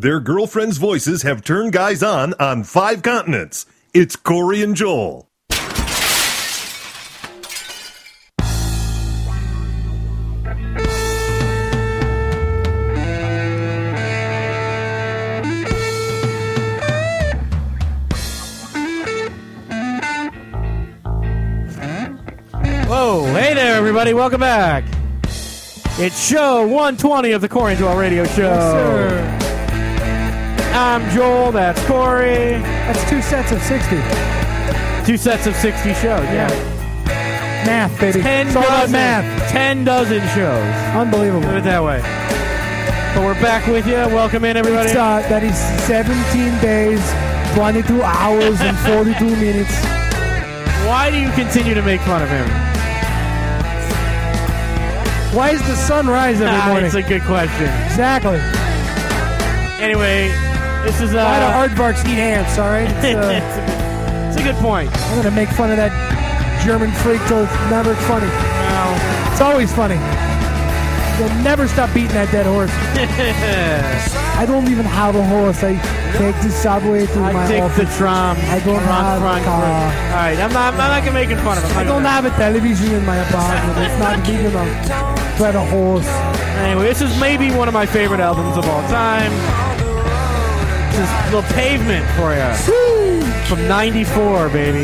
Their girlfriends' voices have turned guys on 5 continents. It's Corey and Joel. Whoa, hey there, everybody. Welcome back. It's show 120 of the Corey and Joel Radio Show. Yes, sir. I'm Joel, that's Corey. That's 2 sets of 60. 2 sets of 60 shows, yeah. Math, baby. 10 it's all about dozen, math. 10 dozen shows. Unbelievable. Put it that way. But we're back with you. Welcome in, everybody. It's, that is 17 days, 22 hours, and 42 minutes. Why do you continue to make fun of him? Why does the sun rise every morning? That's a good question. Exactly. Anyway, this is... Why do aardvarks eat ants, all right? It's a good point. I'm going to make fun of that German freak till it's never funny. Well, it's always funny. You'll never stop beating that dead horse. I don't even have a horse. I take the subway to my take office. the tram. I don't have a car. All right, I'm not making fun of him. I don't have a television in my apartment. It's not big enough to have a horse. Anyway, this is maybe one of my favorite albums of all time. This is a little Pavement for you. Woo! From 94, baby.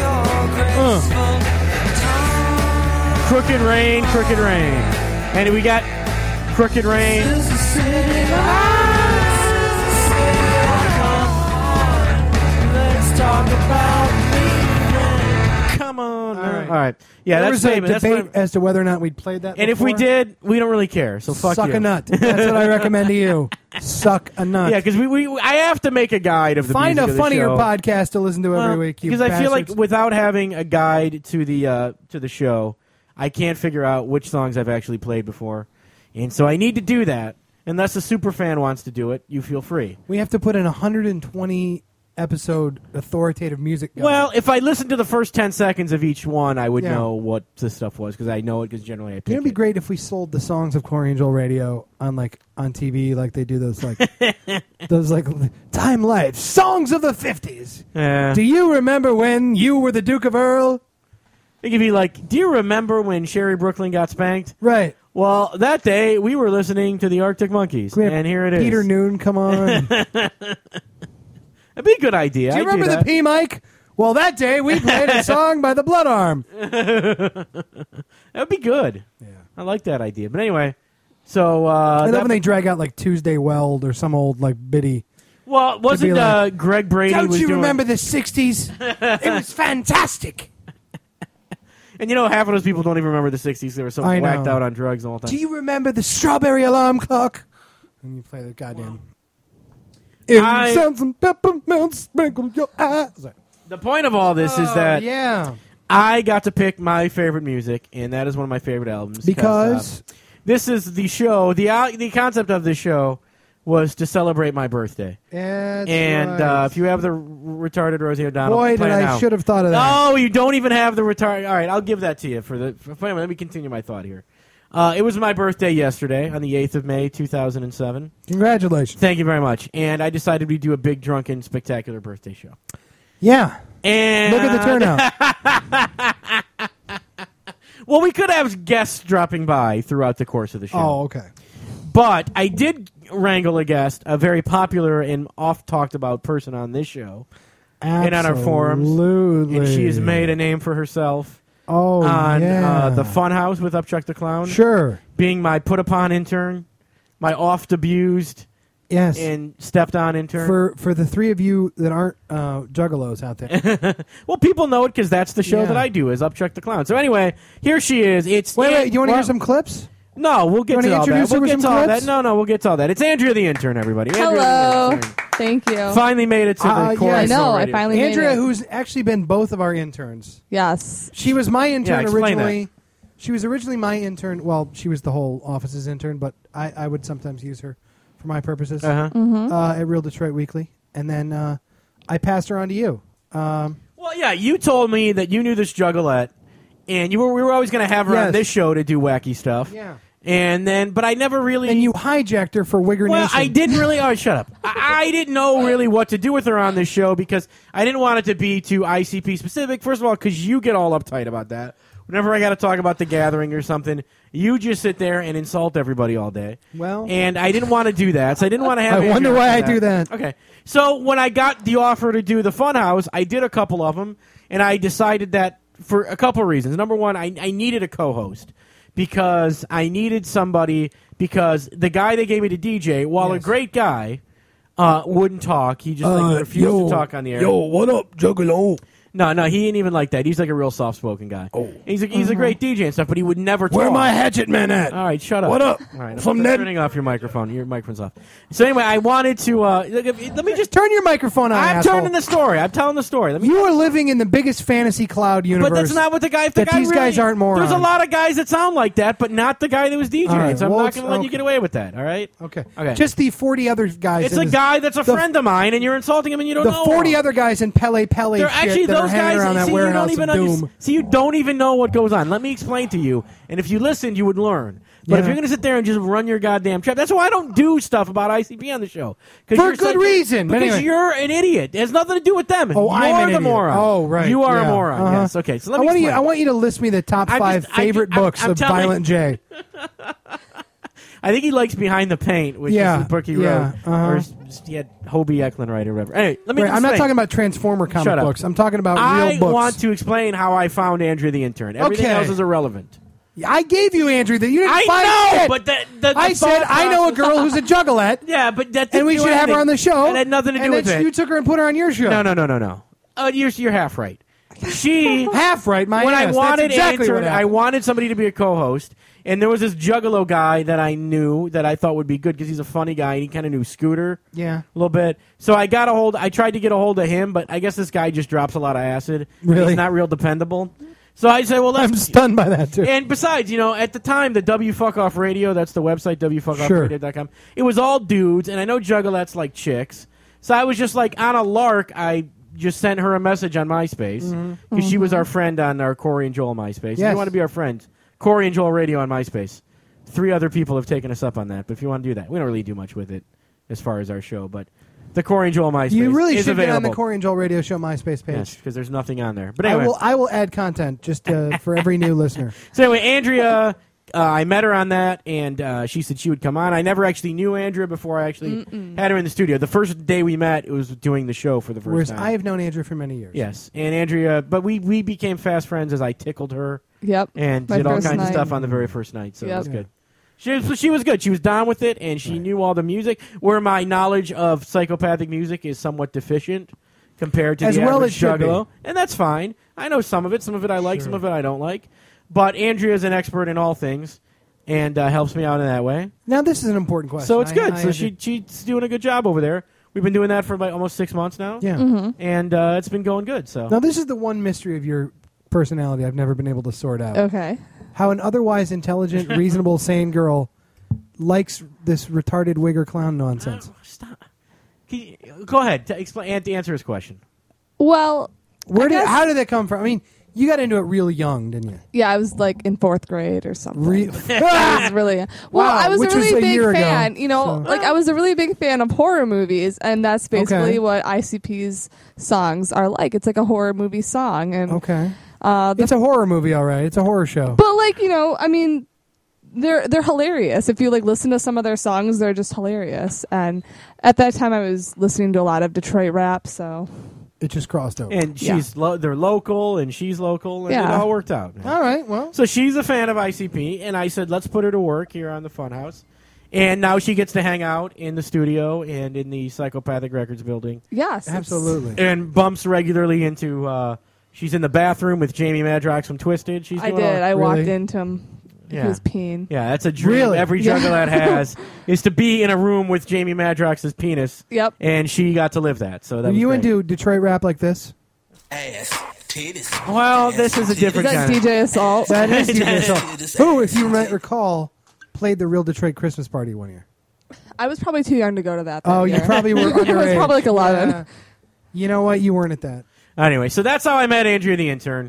Crooked Rain, Crooked Rain. And we got Crooked Rain. Come on. All right. Yeah, there that's was a Pavement. debate as to whether or not we'd played that. And if we did, we don't really care. So fuck Suck you. a nut. That's what I recommend to you. Suck a nut. Yeah, because I have to make a guide of the Find music a of the funnier show. podcast to listen to every week. Because I feel like without having a guide to the show, I can't figure out which songs I've actually played before, and so I need to do that. Unless a super fan wants to do it, you feel free. we have to put in 120 episode authoritative music guide. Well, if I listened to the first 10 seconds of each one, I would Yeah. know what the stuff was because I know it because generally I pick It'd be it. great if we sold the songs of Corey Angel Radio on TV, like they do those Time Life songs of the 50s. Yeah. Do you remember when you were the Duke of Earl? It could be like, do you remember when Sherry Brooklyn got spanked? Right. Well, that day we were listening to the Arctic Monkeys, We had and here it is. Peter Noon, come on. That'd be a good idea. Do you remember the P Mike? Well, that day we played a song by the Blood Arm. That'd be good. Yeah. I like that idea. But anyway, so I love when they drag out like Tuesday Weld or some old bitty. well, wasn't like, Greg Brady? Don't was you doing, remember the 60s? It was fantastic. And half of those people don't even remember the '60s. They were so I whacked know. out on drugs all the time. Do you remember the strawberry alarm clock? And you play the goddamn. I- Incense and peppermint sprinkle your eyes. The point of all this is that yeah, I got to pick my favorite music, and that is one of my favorite albums. because this is the show. The concept of this show was to celebrate my birthday. that's And right. if you have the retarded Rosie O'Donnell, Boy, play did it I now. should have thought of that. No, you don't even have the retarded. All right, I'll give that to you let me continue my thought here. It was my birthday yesterday on the 8th of May, 2007. Congratulations. Thank you very much. And I decided we'd do a big, drunken, spectacular birthday show. Yeah, And look at the turnout. well, we could have guests dropping by throughout the course of the show. Oh, okay. But I did wrangle a guest, a very popular and oft-talked-about person on this show, and on our forums. Absolutely. And she has made a name for herself Oh, on yeah. the Funhouse with Upchuck the Clown. Sure. Being my put-upon intern, my oft-abused Yes. and stepped-on intern. For the three of you that aren't juggalos out there. Well, people know it because that's the show Yeah. that I do, is Upchuck the Clown. So anyway, here she is. It's Wait, you want to hear some clips? No, we'll get You to wanna all that. introduce her We'll with get to some all clips? that. No, we'll get to all that. It's Andrea the intern, everybody. Andrea Hello. the intern. Thank you. Finally made it to the Corey yeah. I know. Show I radio. finally Andrea, made it. who's actually been both of our interns. Yes. She was my Yeah, intern explain originally. She was originally my intern. Well, she was the whole office's intern, but I would sometimes use her for my purposes Uh-huh. at Real Detroit Weekly. And then I passed her on to you. Well, yeah, you told me that you knew this juggalette, and we were always going to have her on Yes. this show to do wacky stuff. Yeah. And then, but I never really. And you hijacked her for Wigger Well, Nation. I didn't really. Oh, shut up! I didn't know really what to do with her on this show because I didn't want it to be too ICP specific. First of all, because you get all uptight about that. Whenever I got to talk about the gathering or something, you just sit there and insult everybody all day. Well, and I didn't want to do that, so I didn't want to have. I wonder why I do that. Okay, so when I got the offer to do the Funhouse, I did a couple of them, and I decided that for a couple of reasons. Number one, I needed a co-host. Because I needed somebody, because the guy they gave me to DJ, while a great guy, wouldn't talk. He just refused to talk on the air. Yo, what up, Juggalo? No, he ain't even like that. He's like a real soft-spoken guy. Oh. He's a great DJ and stuff, but he would never talk. Where my hatchet man at? All right, shut up. What up? All right, From I'm Ned? turning off your microphone. Your microphone's off. So anyway, I wanted to let me just Turn your microphone on, I'm asshole. turning the story. I'm telling the story. You are living in the biggest fantasy cloud universe. But that's not what the guy. If the that guy these really, guys aren't morons. There's a lot of guys that sound like that, but not the guy that was DJing. All right, so I'm well, not going to let you okay. get away with that. All right? Okay. Okay. Just the 40 other guys. It's in a this- guy that's a friend of mine, and you're insulting him, and you don't The know 40 him. other guys in Pele They're shit actually that are those hanging guys. around that See, you warehouse don't even of doom. See, you don't even know what goes on. Let me explain to you, and if you listened, you would learn. But if Yeah. you're going to sit there and just run your goddamn trap, that's why I don't do stuff about ICP on the show. For good reason. Because Anyway. you're an idiot. It has nothing to do with them. Oh, you're I'm an the idiot. moron. Oh, right. You are Yeah. a moron. Uh-huh. Yes. Okay. So let me explain. I want you to list me the top I'm 5 just- favorite books I'm of telling- Violent J. I think he likes Behind the Paint, which Yeah, is the book he yeah, wrote. uh-huh. Or he had Hobie Eklund write or whatever. Anyway, let me Right, I'm explain. not talking about Transformer Shut comic up. books. I'm talking about I real books. want to explain how I found Andrea the intern. Everything Okay. else is irrelevant. I gave you Andrew that you didn't I find know, shit. but the I said thought I know a process- girl who's a juggalette, Yeah, but that didn't and we do should have her anything. on the show. It had nothing to do and with then it. you took her and put her on your show. No. You're half right. She Half right, my when ass. I That's wanted exactly what intern, I happened. wanted somebody to be a co-host, and there was this Juggalo guy that I knew that I thought would be good because he's a funny guy and he kind of knew Scooter. Yeah. A little bit. So I tried to get a hold of him, but I guess this guy just drops a lot of acid. Really? He's not real dependable. So I said, well, I'm let's. stunned by that too. And besides, at the time, the W Fuck Off Radio, that's the website, wfuckoffradio.com, it was all dudes, and I know Juggalettes like chicks. So I was just like, on a lark, I just sent her a message on MySpace, because she was our friend on our Corey and Joel MySpace. If Yes. you want to be our friend, Corey and Joel Radio on MySpace. 3 other people have taken us up on that, but if you want to do that, we don't really do much with it as far as our show, but the Corey and Joel MySpace You really is should available. get on the Corey and Joel Radio Show MySpace page. Yes, because there's nothing on there. But anyway. I will add content just for every new listener. So anyway, Andrea, I met her on that, and she said she would come on. I never actually knew Andrea before I actually had her in the studio. The first day we met, it was doing the show for the first Whereas time. I have known Andrew for many years. Yes, and Andrea, but we became fast friends as I tickled her Yep. and My did all first kinds of night. stuff on the very first night, so it Yep. was good. She was good. She was down with it, and she knew all the music, where my knowledge of psychopathic music is somewhat deficient compared to As the well average it should be. Juggalo. And that's fine. I know some of it. Some of it I like, some of it I don't like. But Andrea is an expert in all things and helps me out in that way. Now this is an important question. So it's good. I So have to- she's doing a good job over there. We've been doing that for like almost 6 months now. yeah. And it's been going good. So Now this is the one mystery of your personality I've never been able to sort out. Okay. How an otherwise intelligent, reasonable, sane girl likes this retarded wigger clown nonsense. Stop. Go ahead. Explain. Answer his question. Well, How did that come from? I mean, you got into it real young, didn't you? yeah, I was like in 4th grade or something. Re- I was really well. Wow, I was which a was really a big year ago, fan. so- Like I was a really big fan of horror movies, and that's basically Okay. what ICP's songs are like. It's like a horror movie song, and Okay. the It's a horror movie, all right. It's a horror show. but like I mean, they're hilarious. If you like listen to some of their songs, they're just hilarious. And at that time, I was listening to a lot of Detroit rap, so It just crossed over. And they're local, and she's local, and it Yeah. all worked out. all right, well. So she's a fan of ICP, and I said, let's put her to work here on the Funhouse. And now she gets to hang out in the studio and in the Psychopathic Records building, yes, it's- Absolutely. and bumps regularly into. She's in the bathroom with Jamie Madrox from Twisted. She's I doing did. all- I walked Really? into him. Yeah. He was peeing. Yeah, that's a dream Really? every Yeah. Juggalo has is to be in a room with Jamie Madrox's penis. Yep. And she got to live that. So that Are was you great. into Detroit rap like this? Ass, titties. Well, this is a Is different that kind. DJ Assault? That is DJ Assault. Who, if you might recall, played the real Detroit Christmas party one year. I was probably too young to go to that. Oh, you year. probably were I was underage. probably like 11. Yeah. You know what? You weren't at that. Anyway, so that's how I met Andrea the intern.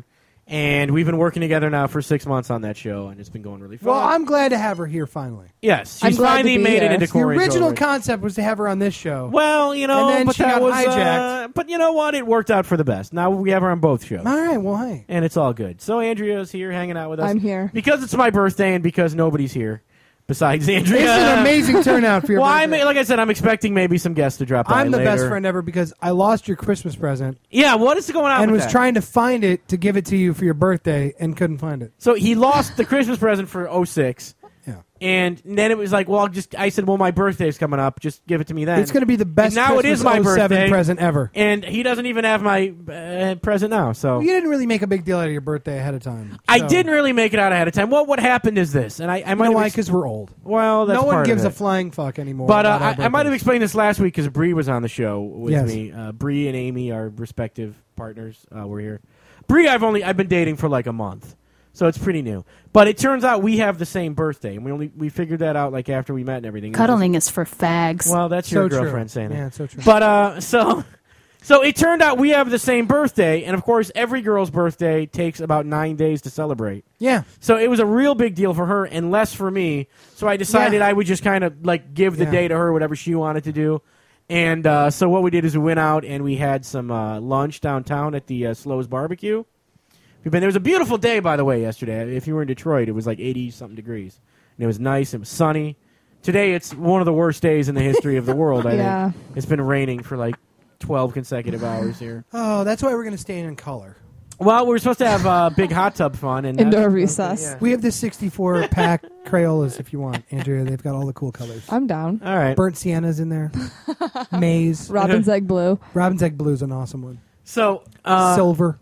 And we've been working together now for 6 months on that show, and it's been going really fun. Well, I'm glad to have her here finally. Yes, I'm she's glad to finally be made here. it into The Corey original Jolie. concept was to have her on this show. Well, And then but she that got was hijacked. but you know what? It worked out for the best. Now we have her on both shows. All right, well, hey. And it's all good. So Andrea's here hanging out with us. I'm here. Because it's my birthday and because nobody's here besides Andrea. It's an amazing turnout for your Well, birthday. like I said, I'm expecting maybe some guests to drop by I'm the later. best friend ever because I lost your Christmas present Yeah, what is going on and with was that? trying to find it to give it to you for your birthday and couldn't find it. So he lost the Christmas present for 06. Yeah. And then it was like, well, I said, well, my birthday's coming up. Just give it to me then. It's going to be the best And now it Christmas is my 07 birthday. present ever. And he doesn't even have my present now. So You didn't really make a big deal out of your birthday ahead of time. I So- didn't really make it out ahead of time. What happened is this, and I You might know have why? ex- Because we're old. well, that's No one part gives of a it. flying fuck anymore. But about our I might have birthdays. explained this last week because Bree was on the show with Yes. me. Bree and Amy, our respective partners, were here. Bree, I've been dating for like a month, so it's pretty new. But it turns out we have the same birthday, and we figured that out like after we met and everything. Cuddling is for fags. Well, that's your So true. girlfriend saying Yeah, it. it's so true. But so it turned out we have the same birthday, and of course, every girl's birthday takes about 9 days to celebrate. Yeah. So it was a real big deal for her and less for me. So I decided Yeah. I would just kind of like give the Yeah. day to her, whatever she wanted to do. And so what we did is we went out and we had some lunch downtown at the Slows Barbecue. There was a beautiful day, by the way, yesterday. If you were in Detroit, it was like 80-something degrees. And it was nice. It was sunny. Today, it's one of the worst days in the history of the world, I Yeah. think. It's been raining for like 12 consecutive hours here. Oh, that's why we're going to stay in color. Well, we were supposed to have big hot tub fun. And Indoor that's- recess. yeah. We have the 64 pack Crayolas if you want, Andrea. They've got all the cool colors. I'm down. All right. Burnt sienna's in there. Maize. Robin's Egg Blue. Robin's Egg Blue is an awesome one. So, Silver.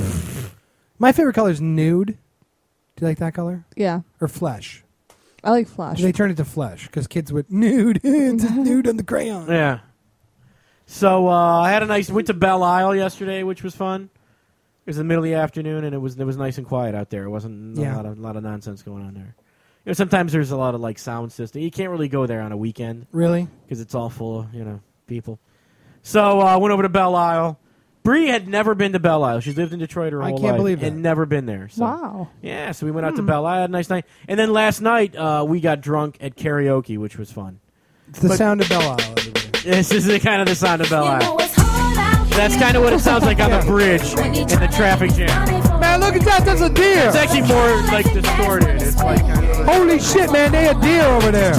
My favorite color is nude. Do you like that color? Yeah. Or flesh? I like Flash. They turned it to flesh because kids would nude. It's just nude on the crayon. yeah. So I had went to Belle Isle yesterday, which was fun. It was in the middle of the afternoon, and it was nice and quiet out there. It wasn't Yeah. a lot of nonsense going on there. Sometimes there's a lot of like sound system. You can't really go there on a weekend Really? because it's all full of people. So I went over to Belle Isle. Bree had never been to Belle Isle. She's lived in Detroit her I whole can't life believe that. and never been there. So. Wow. Yeah, so we went out to Belle Isle, had a nice night. And then last night, we got drunk at karaoke, which was fun. It's the But- sound of Belle Isle, everybody. This is kind of the sound of Belle Isle. That's kind of what it sounds like on the bridge in the traffic jam. Man, look at that. That's a deer. It's actually more like distorted. It's like kind of like, Holy shit, man. They a deer over there.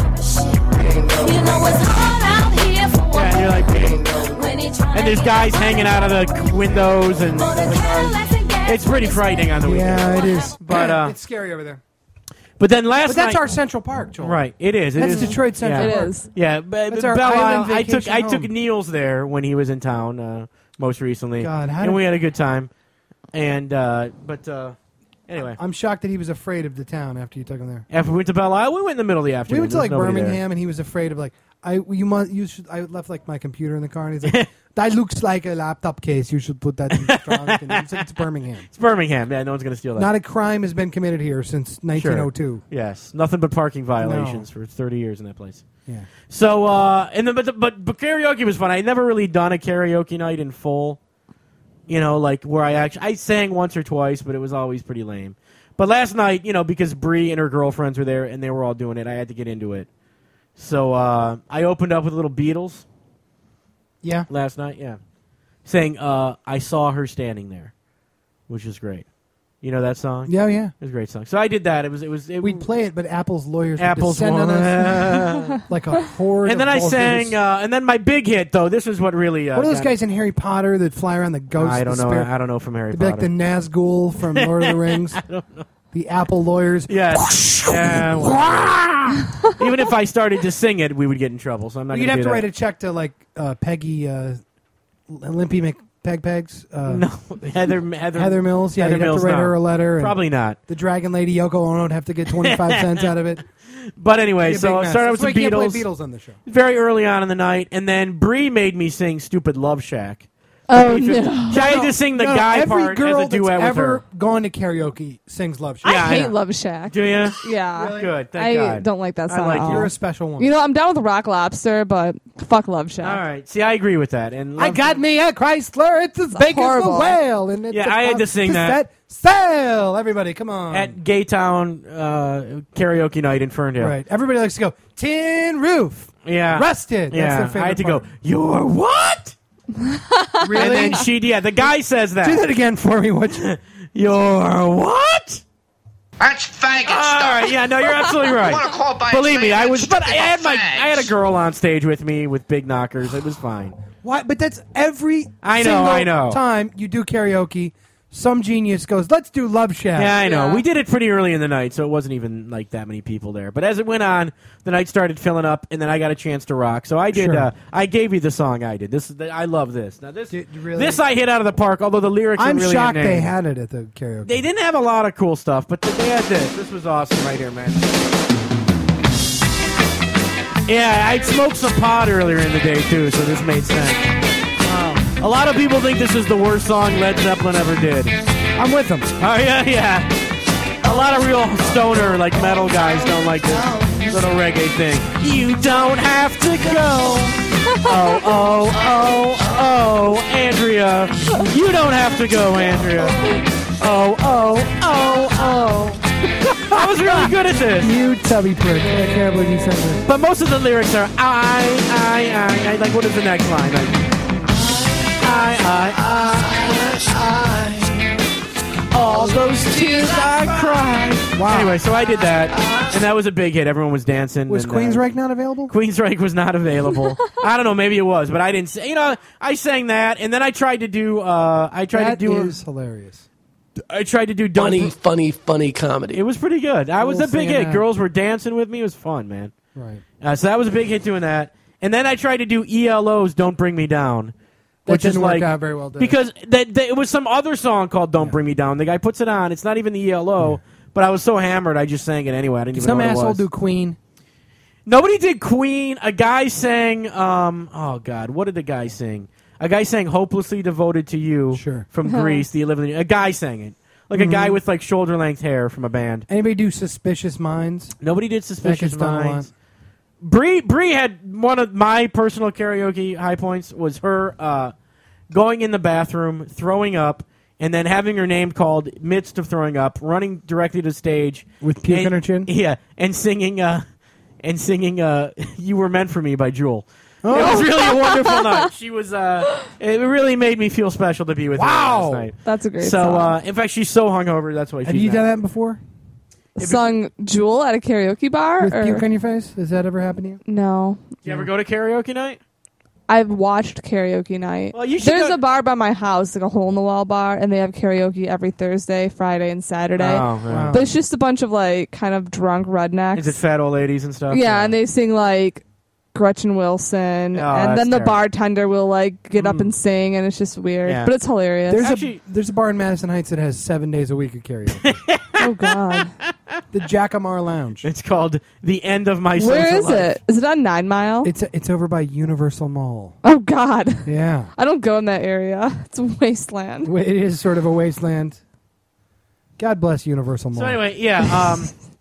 yeah, and you're like, and there's guys hanging out of the windows, and it's pretty frightening on the weekend. Yeah, it is. But it's scary over there. but then last But that's night, our Central Park, Joel. right? It is. It That's is. Detroit Central Yeah. It Park. is. Yeah, but That's our Belle Isle. island I took vacation Niels there when he was in town most recently, God, how and did- we had a good time. And anyway, I'm shocked that he was afraid of the town after you took him there. after we went to Belle Isle, we went in the middle of the afternoon. We went to There like was nobody there. Birmingham, and he was afraid of like I left like my computer in the car, and he's like, that looks like a laptop case. You should put that in the trunk. And he's like, it's Birmingham. It's Birmingham. Yeah, no one's going to steal that. Not a crime has been committed here since 1902. Yes, nothing but parking violations for 30 years in that place. Yeah. So, and then, but karaoke was fun. I never really done a karaoke night in full. Like where I sang once or twice, but it was always pretty lame. But last night, because Bree and her girlfriends were there and they were all doing it, I had to get into it. So I opened up with a little Beatles Yeah. last night. Yeah, saying "I Saw Her Standing There," which is great. You know that song? Yeah, yeah. It was a great song. So I did that. We'd play it, but Apple's lawyers Apple's would descend on us one. like a horde. And then of I vultures. sang, and then my big hit though. This is what really. What are those got- guys in Harry Potter that fly around the ghost? I don't the know. spirit? I don't know from Harry They'd be Potter. like the Nazgul from Lord of the Rings. The Apple lawyers. Yes. Yeah. well, even if I started to sing it, we would get in trouble. So I'm not. You'd gonna have do to that. write a check to like Peggy, Limpy McPegpegs. No, Heather Mills. Yeah, Heather you'd have Mills, to write no. her a letter. and Probably not. The Dragon Lady Yoko Ono would have to get 25 cents out of it. But anyway, Be a so big I mess. started with That's some why you can't Beatles. play Beatles on the show. Very early on in the night, and then Bree made me sing "Stupid Love Shack." Oh, She no. had to sing the No, guy every part girl as a duet that's with ever her. gone to karaoke sings Love Shack. Yeah, I I hate know. Love Shack. Do you? Yeah. Good. Thank I God. don't like that I song like at all. You're a special one. You know, I'm down with Rock Lobster, but fuck Love Shack. All right. See, I agree with that. And I Love- got me a Chrysler. It's as big as horrible. a whale. And it's Yeah, I had to sing that. Sale. Everybody, come on. at Gaytown karaoke night in Ferndale. Right. Everybody likes to go, Tin Roof. Yeah. Rusted. Yeah. That's their favorite I had to part. go, you're what? Really? And then the guy says that. Do that again for me. What? You're what? That's faggot All stuff. right, yeah, no, you're absolutely right. Wanna call by Believe its me, name, I it's was, but I stupid had fags. a girl on stage with me with big knockers. It was fine. Why? But that's every I single know. time you do karaoke, some genius goes, let's do Love Shack. Yeah, I know. Yeah. We did it pretty early in the night, so it wasn't even like that many people there. But as it went on, the night started filling up, and then I got a chance to rock. So I did. Sure. I gave you the song I did. I love this. Now this, Did you really? this I hit out of the park. Although the lyrics, I'm are really shocked inane. they had it at the karaoke. They didn't have a lot of cool stuff, but they had this. This was awesome right here, man. Yeah, I'd smoked some pot earlier in the day, too, so this made sense. A lot of people think this is the worst song Led Zeppelin ever did. I'm with them. Oh, yeah. A lot of real stoner, like metal guys don't like this little reggae thing. You don't have to go. Oh, Andrea. You don't have to go, Andrea. Oh. I was really good at this. You tubby prick. I can't believe you said this. But most of the lyrics are I. Like, what is the next line? Like, I. All those tears I cried. Wow. Anyway, so I did that, and that was a big hit. Everyone was dancing. Was and, Queensryche not available? Queensryche was not available. I don't know, maybe it was, but I didn't. I sang that, and then I tried to do. That is hilarious. I tried to do. Don't Funny comedy. It was pretty good. I was a Little big Santa. hit. Girls were dancing with me. It was fun, man. Right. So that was a big hit doing that. And then I tried to do ELO's "Don't Bring Me Down," That which is didn't work like out very well, did it? because it was some other song called "Don't Bring Me Down." The guy puts it on. It's not even the ELO, but I was so hammered I just sang it anyway. I didn't even Some know what it asshole was. do Queen. Nobody did Queen. A guy sang. Oh God, what did the guy sing? A guy sang "Hopelessly Devoted to You" Sure. from Grease. The 11. A guy sang it. Like a guy with like shoulder length hair from a band. Anybody do Suspicious Minds? Nobody did Suspicious Becca's done a lot. Minds. Bree had one of my personal karaoke high points was her going in the bathroom, throwing up, and then having her name called midst of throwing up, running directly to the stage With puke and- on her chin? Yeah, and singing "You Were Meant for Me" by Jewel. It was really a wonderful night. She was. It really made me feel special to be with her Wow. last night. That's a great So, song. in fact, she's so hungover. That's why Have she's you not. done that before? Sung Jewel at a karaoke bar? With or? puke on your face? Has that ever happened to you? No. Did you ever go to karaoke night? I've watched karaoke night. Well, you should There's go- a bar by my house, like a hole-in-the-wall bar, and they have karaoke every Thursday, Friday, and Saturday. Oh, yeah. Wow. But it's just a bunch of, like, kind of drunk rednecks. Is it fat old ladies and stuff? Yeah, and they sing, like, Gretchen Wilson, Oh, and that's then the terrible. bartender will, like, get up and sing, and it's just weird. Yeah. But it's hilarious. There's a bar in Madison Heights that has 7 days a week of karaoke. Oh, God. The Jackamar Lounge. It's called The End of My Social Where is Life. it? Is it on 9 Mile? It's over by Universal Mall. Oh, God. Yeah. I don't go in that area. It's a wasteland. It is sort of a wasteland. God bless Universal Mall. So anyway, yeah,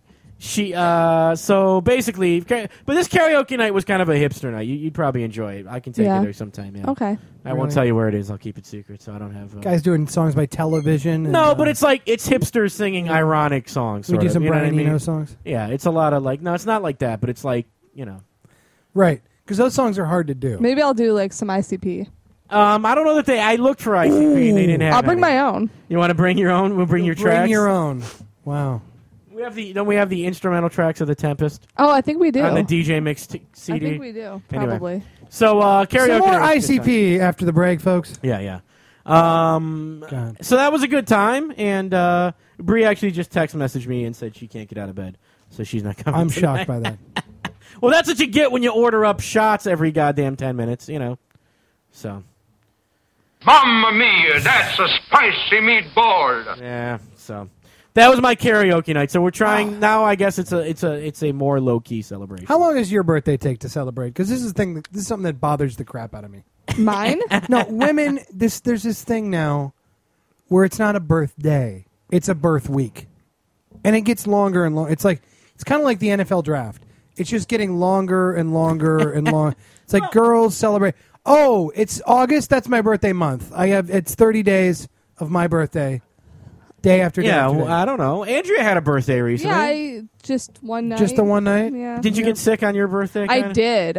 so basically, but this karaoke night was kind of a hipster night. You'd probably enjoy it. I can take Yeah. you there sometime, yeah. Okay. I won't Really? tell you where it is. I'll keep it secret so I don't have... Guys doing songs by Television. And, no, but it's like, it's hipsters singing ironic songs, we sort do of, some you know what Brian I mean? Eno songs. Yeah, it's a lot of like, no, it's not like that, but it's like, you know. Right. Because those songs are hard to do. Maybe I'll do, like, some ICP. I don't know that I looked for ICP and they didn't have I'll bring any. my own. You want to bring your own? We'll bring your tracks. Bring your own. Wow. Don't we have the instrumental tracks of The Tempest Oh, I think we do. on the DJ Mix CD? I think we do. Anyway. Probably. So karaoke. Some more night was a good time. ICP after the break, folks. Yeah. God. So that was a good time, and Bree actually just text messaged me and said she can't get out of bed, so she's not coming. I'm tonight. shocked by that. Well, that's what you get when you order up shots every goddamn 10 minutes, you know. So Mamma mia, that's a spicy meatball. yeah, so that was my karaoke night. So we're trying now. I guess it's a more low key celebration. How long does your birthday take to celebrate? Because this is something that bothers the crap out of me. Mine? No, women. There's this thing now where it's not a birthday; it's a birth week, and it gets longer and longer. It's kind of like the NFL draft. It's just getting longer and longer and longer. It's like girls celebrate. Oh, it's August. That's my birthday month. It's 30 days of my birthday, day after day. Yeah, after well, day. I don't know. Andrea had a birthday recently. Yeah, just one night. Just the one night. Yeah. Did you get sick on your birthday? I kinda? did.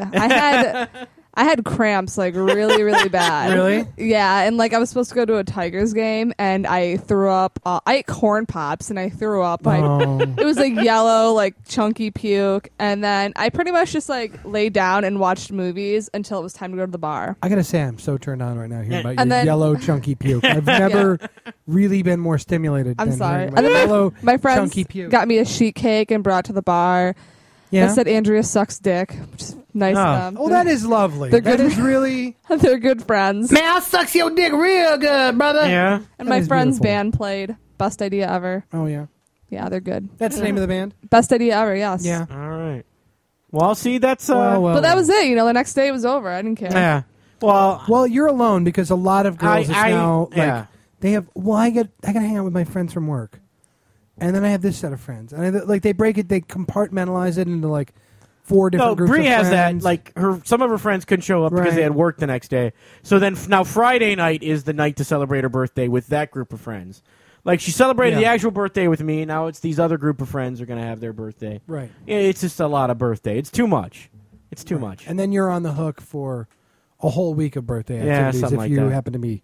I had cramps like really, really bad. Really? Yeah, and like I was supposed to go to a Tigers game, and I threw up. I ate corn pops, and I threw up. Like it was like yellow, like chunky puke, and then I pretty much just like laid down and watched movies until it was time to go to the bar. I gotta say, I'm so turned on right now hearing about your And then- yellow chunky puke. I've never really been more stimulated. I'm than sorry. hearing And about then yellow my friends chunky puke. got me a sheet cake and brought it to the bar. Yeah. That said Andrea sucks dick, which is nice Oh. of them. Oh, that is lovely. They're That good. is really. They're good friends. Man, I sucks your dick real good, brother. Yeah. And That my is friend's beautiful. band played. Best idea ever. Oh yeah, Yeah, they're good. that's the name of the band. Best idea ever, yes. Yeah. All right. Well, see, that's Well, But that was it. You know, the next day it was over. I didn't care. yeah. Well, Well, you're alone because a lot of girls it's now like yeah. they have. Well, I gotta hang out with my friends from work, and then I have this set of friends, and they break it, they compartmentalize it into like 4 different no, groups. Bree of has that. friends. Like some of her friends couldn't show up because Right. they had work the next day. So then now Friday night is the night to celebrate her birthday with that group of friends. Like she celebrated the Yeah. actual birthday with me. Now it's these other group of friends are going to have their birthday. Right. It's just a lot of birthday. It's too much. It's too much. And then you're on the hook for a whole week of birthday Yeah, activities something if like you that. happen to be,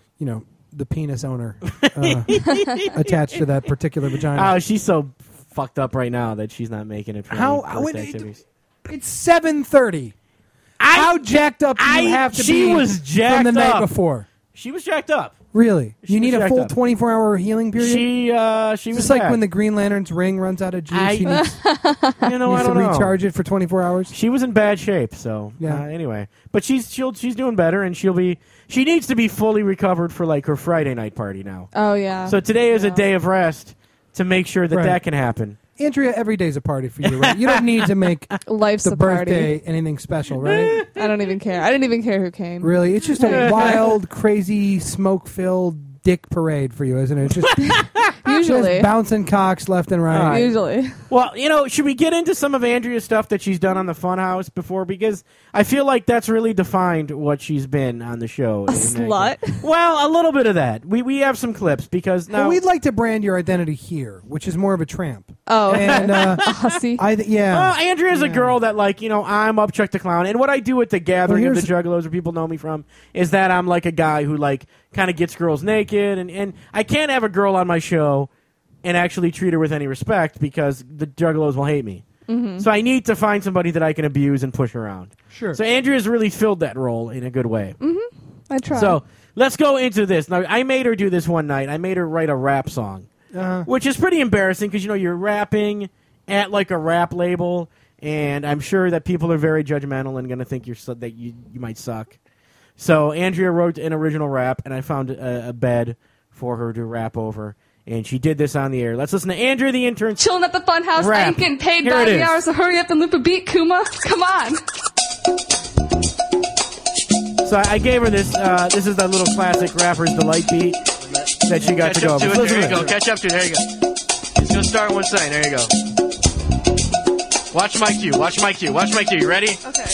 the penis owner attached to that particular vagina. Oh, she's so fucked up right now that she's not making it for How- any when birthday it- activities. It's 7:30. How jacked up do you have to she be was jacked from the night up. before? She was jacked up. Really? She You was need a jacked full up. 24-hour healing period? She was Just like bad. when the Green Lantern's ring runs out of juice, I- he needs, you know, I needs to don't know. recharge it for 24 hours? She was in bad shape, so Yeah. anyway. But she's doing better, and she needs to be fully recovered for like her Friday night party now. Oh, yeah. So today is a Yeah. day of rest to make sure that Right. that can happen. Andrea, every day's a party for you, right? You don't need to make Life's the a party. birthday anything special, right? I don't even care. I didn't even care who came. Really? It's just a wild, crazy, smoke-filled dick parade for you, isn't it? It's just, Usually. just bouncing cocks left and right. Usually. Well, should we get into some of Andrea's stuff that she's done on the Funhouse before? Because I feel like that's really defined what she's been on the show. A slut? Well, a little bit of that. We have some clips because now Well, we'd like to brand your identity here, which is more of a tramp. Oh. And A hussy. Well, Andrea's a girl that, like, I'm Upchuck the Clown. And what I do at the gathering Well, of the here's- Juggalos, where people know me from, is that I'm like a guy who, like, kind of gets girls naked. And I can't have a girl on my show and actually treat her with any respect because the Juggalos will hate me. Mm-hmm. So I need to find somebody that I can abuse and push around. Sure. So Andrea's really filled that role in a good way. I try. So let's go into this. Now, I made her do this one night. I made her write a rap song, which is pretty embarrassing because, you're rapping at like a rap label, and I'm sure that people are very judgmental and going to think that you might suck. So Andrea wrote an original rap, and I found a bed for her to rap over, and she did this on the air. Let's listen to Andrea the intern. Chilling at the funhouse, I Rap. ain't getting paid Here by it the is. hour, so hurry up and loop a beat, Kuma. Come on. So I gave her this. This is that little classic Rapper's Delight beat that she got to go. Catch up over. to it. Listen There you to go. this. Catch up to it. There you go. It's gonna start one second. There you go. Watch my cue. Watch my cue. Watch my cue. You ready? Okay.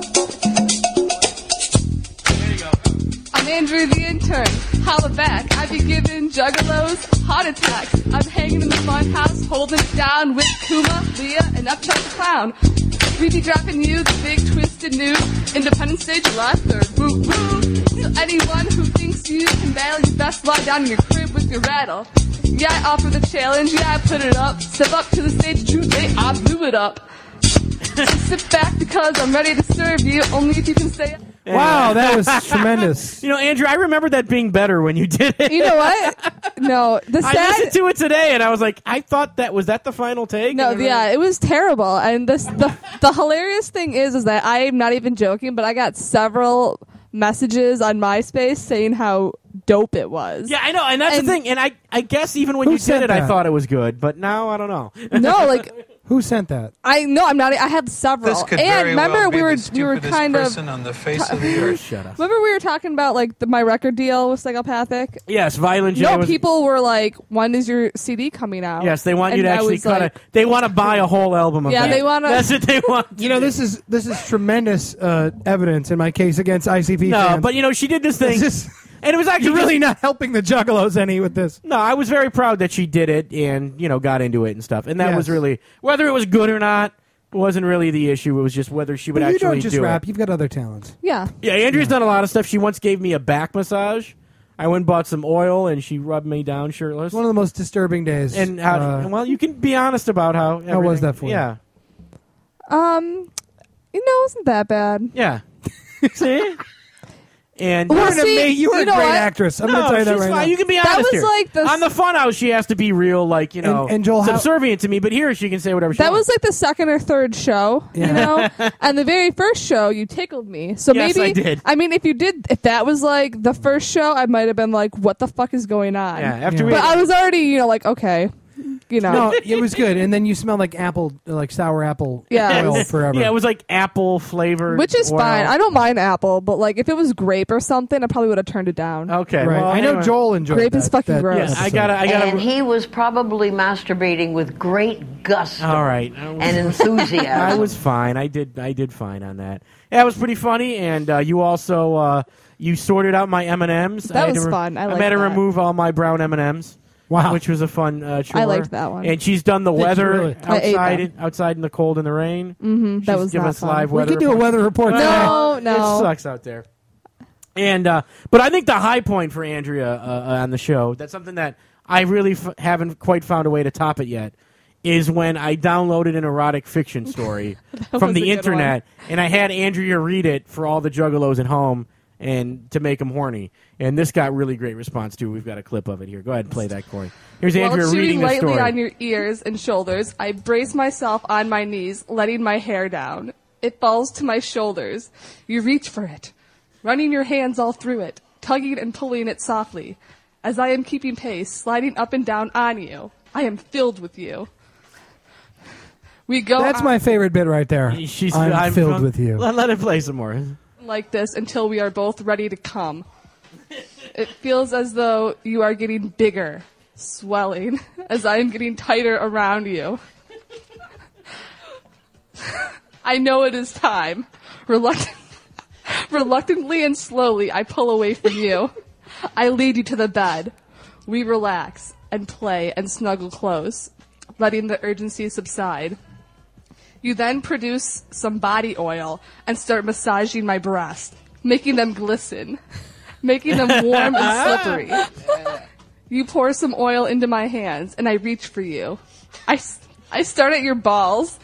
There you go. I'm Andrew the intern. Holla back. I be giving juggalos heart attacks. I'm hanging in the funhouse, holding it down with Kuma, Leah, and Upchuck the Clown. We be dropping you the big twisted news. Independence Day, July 3rd. Woo woo. So anyone who thinks you can bail, you best lie down in your crib with your rattle. Yeah, I offer the challenge. Yeah, I put it up. Step up to the stage, true day, I blew it up. So sit back because I'm ready to serve you. Only if you can say. Wow, that was tremendous. Andrew, I remember that being better when you did it. You know what? No, the I sad. listened to it today, and I was like, I thought was that the final take? No, And I yeah, it was terrible. And the hilarious thing is that I'm not even joking, but I got several messages on MySpace saying how dope it was. Yeah, I know, and that's And- the thing. And I guess even when Who you did said it, I that? thought it was good, but now I don't know. No, like Who sent that? I know I'm not. I have several. This could and very remember, well be we were the we were stupidest kind of. person on the face of the earth. Shut up. Remember, we were talking about like my record deal with Psychopathic. Yes, Violent J. No, was, people were like, "When is your CD coming out?" Yes, they want you And to I actually was cut like, it. They want to buy a whole album of Yeah, that. they wanna- That's what they want. You know, this is tremendous evidence in my case against ICP No, fans. but you know, she did this thing, This is- and it was actually You're really just- not helping the Juggalos any with this. No, I was very proud that she did it and, you know, got into it and stuff. And that Yes. was really, whether it was good or not, wasn't really the issue. It was just whether she would But you actually don't just do rap. it. You've got other talents. Yeah. Yeah, Andrea's done a lot of stuff. She once gave me a back massage. I went and bought some oil and she rubbed me down shirtless. One of the most disturbing days. And how, well, you can be honest about how. How was everything- that for you? Yeah. It wasn't that bad. Yeah. See? And You were Well, an see, you were you a know great what? actress. I'm going No, to tell you that she's right fine. now. You can be That honest was here. like the- on the Funhouse, she has to be real, like, you know, And Joel, how- subservient to me. But here, she can say whatever she That wants. was like the second or third show, you know. And the very first show, you tickled me. So Yes, maybe I did. I mean, if that was like the first show, I might have been like, "What the fuck is going on?" Yeah, after Yeah. we. But I was already, like, okay, No, it was good. And then you smelled like apple, like sour apple Yeah. oil forever. Yeah, it was like apple flavored. which is oil. fine. I don't mind apple, but like if it was grape or something, I probably would have turned it down. Okay, Right. well, I know anyway. Joel enjoyed Grape that. is fucking that gross. Yeah, I episode. gotta. And he was probably masturbating with great gusto All right. and enthusiasm. I was fine. I did fine on that. Yeah, it was pretty funny. And you also you sorted out my M&Ms. That had was to fun. I I liked had to that. remove all my brown M&Ms. Wow. Which was a fun chore. I liked that one. And she's done the Did you weather really? I ate outside in the cold and the rain. Mm-hmm. That She's was giving not us fun. live We weather could do a report. weather report today. No, no. It sucks out there. And but I think the high point for Andrea on the show, that's something that I really haven't quite found a way to top it yet, is when I downloaded an erotic fiction story from was a the good internet, and I had Andrea read it for all the juggalos at home and to make them horny. And this got really great response too. We've got a clip of it here. Go ahead and play that, Corey. Here's Andrea While reading shooting the lightly story. on your ears and shoulders, I brace myself on my knees, letting my hair down. It falls to my shoulders. You reach for it, running your hands all through it, tugging and pulling it softly. As I am keeping pace, sliding up and down on you, I am filled with you. We go That's on my favorite bit right there. I'm filled with you. Let it play some more. like this until we are both ready to come. It feels as though you are getting bigger, swelling, as I am getting tighter around you. I know it is time. Reluctantly and slowly, I pull away from you. I lead you to the bed. We relax and play and snuggle close, letting the urgency subside. You then produce some body oil and start massaging my breasts, making them glisten, making them warm and slippery. You pour some oil into my hands, and I reach for you. I start at your balls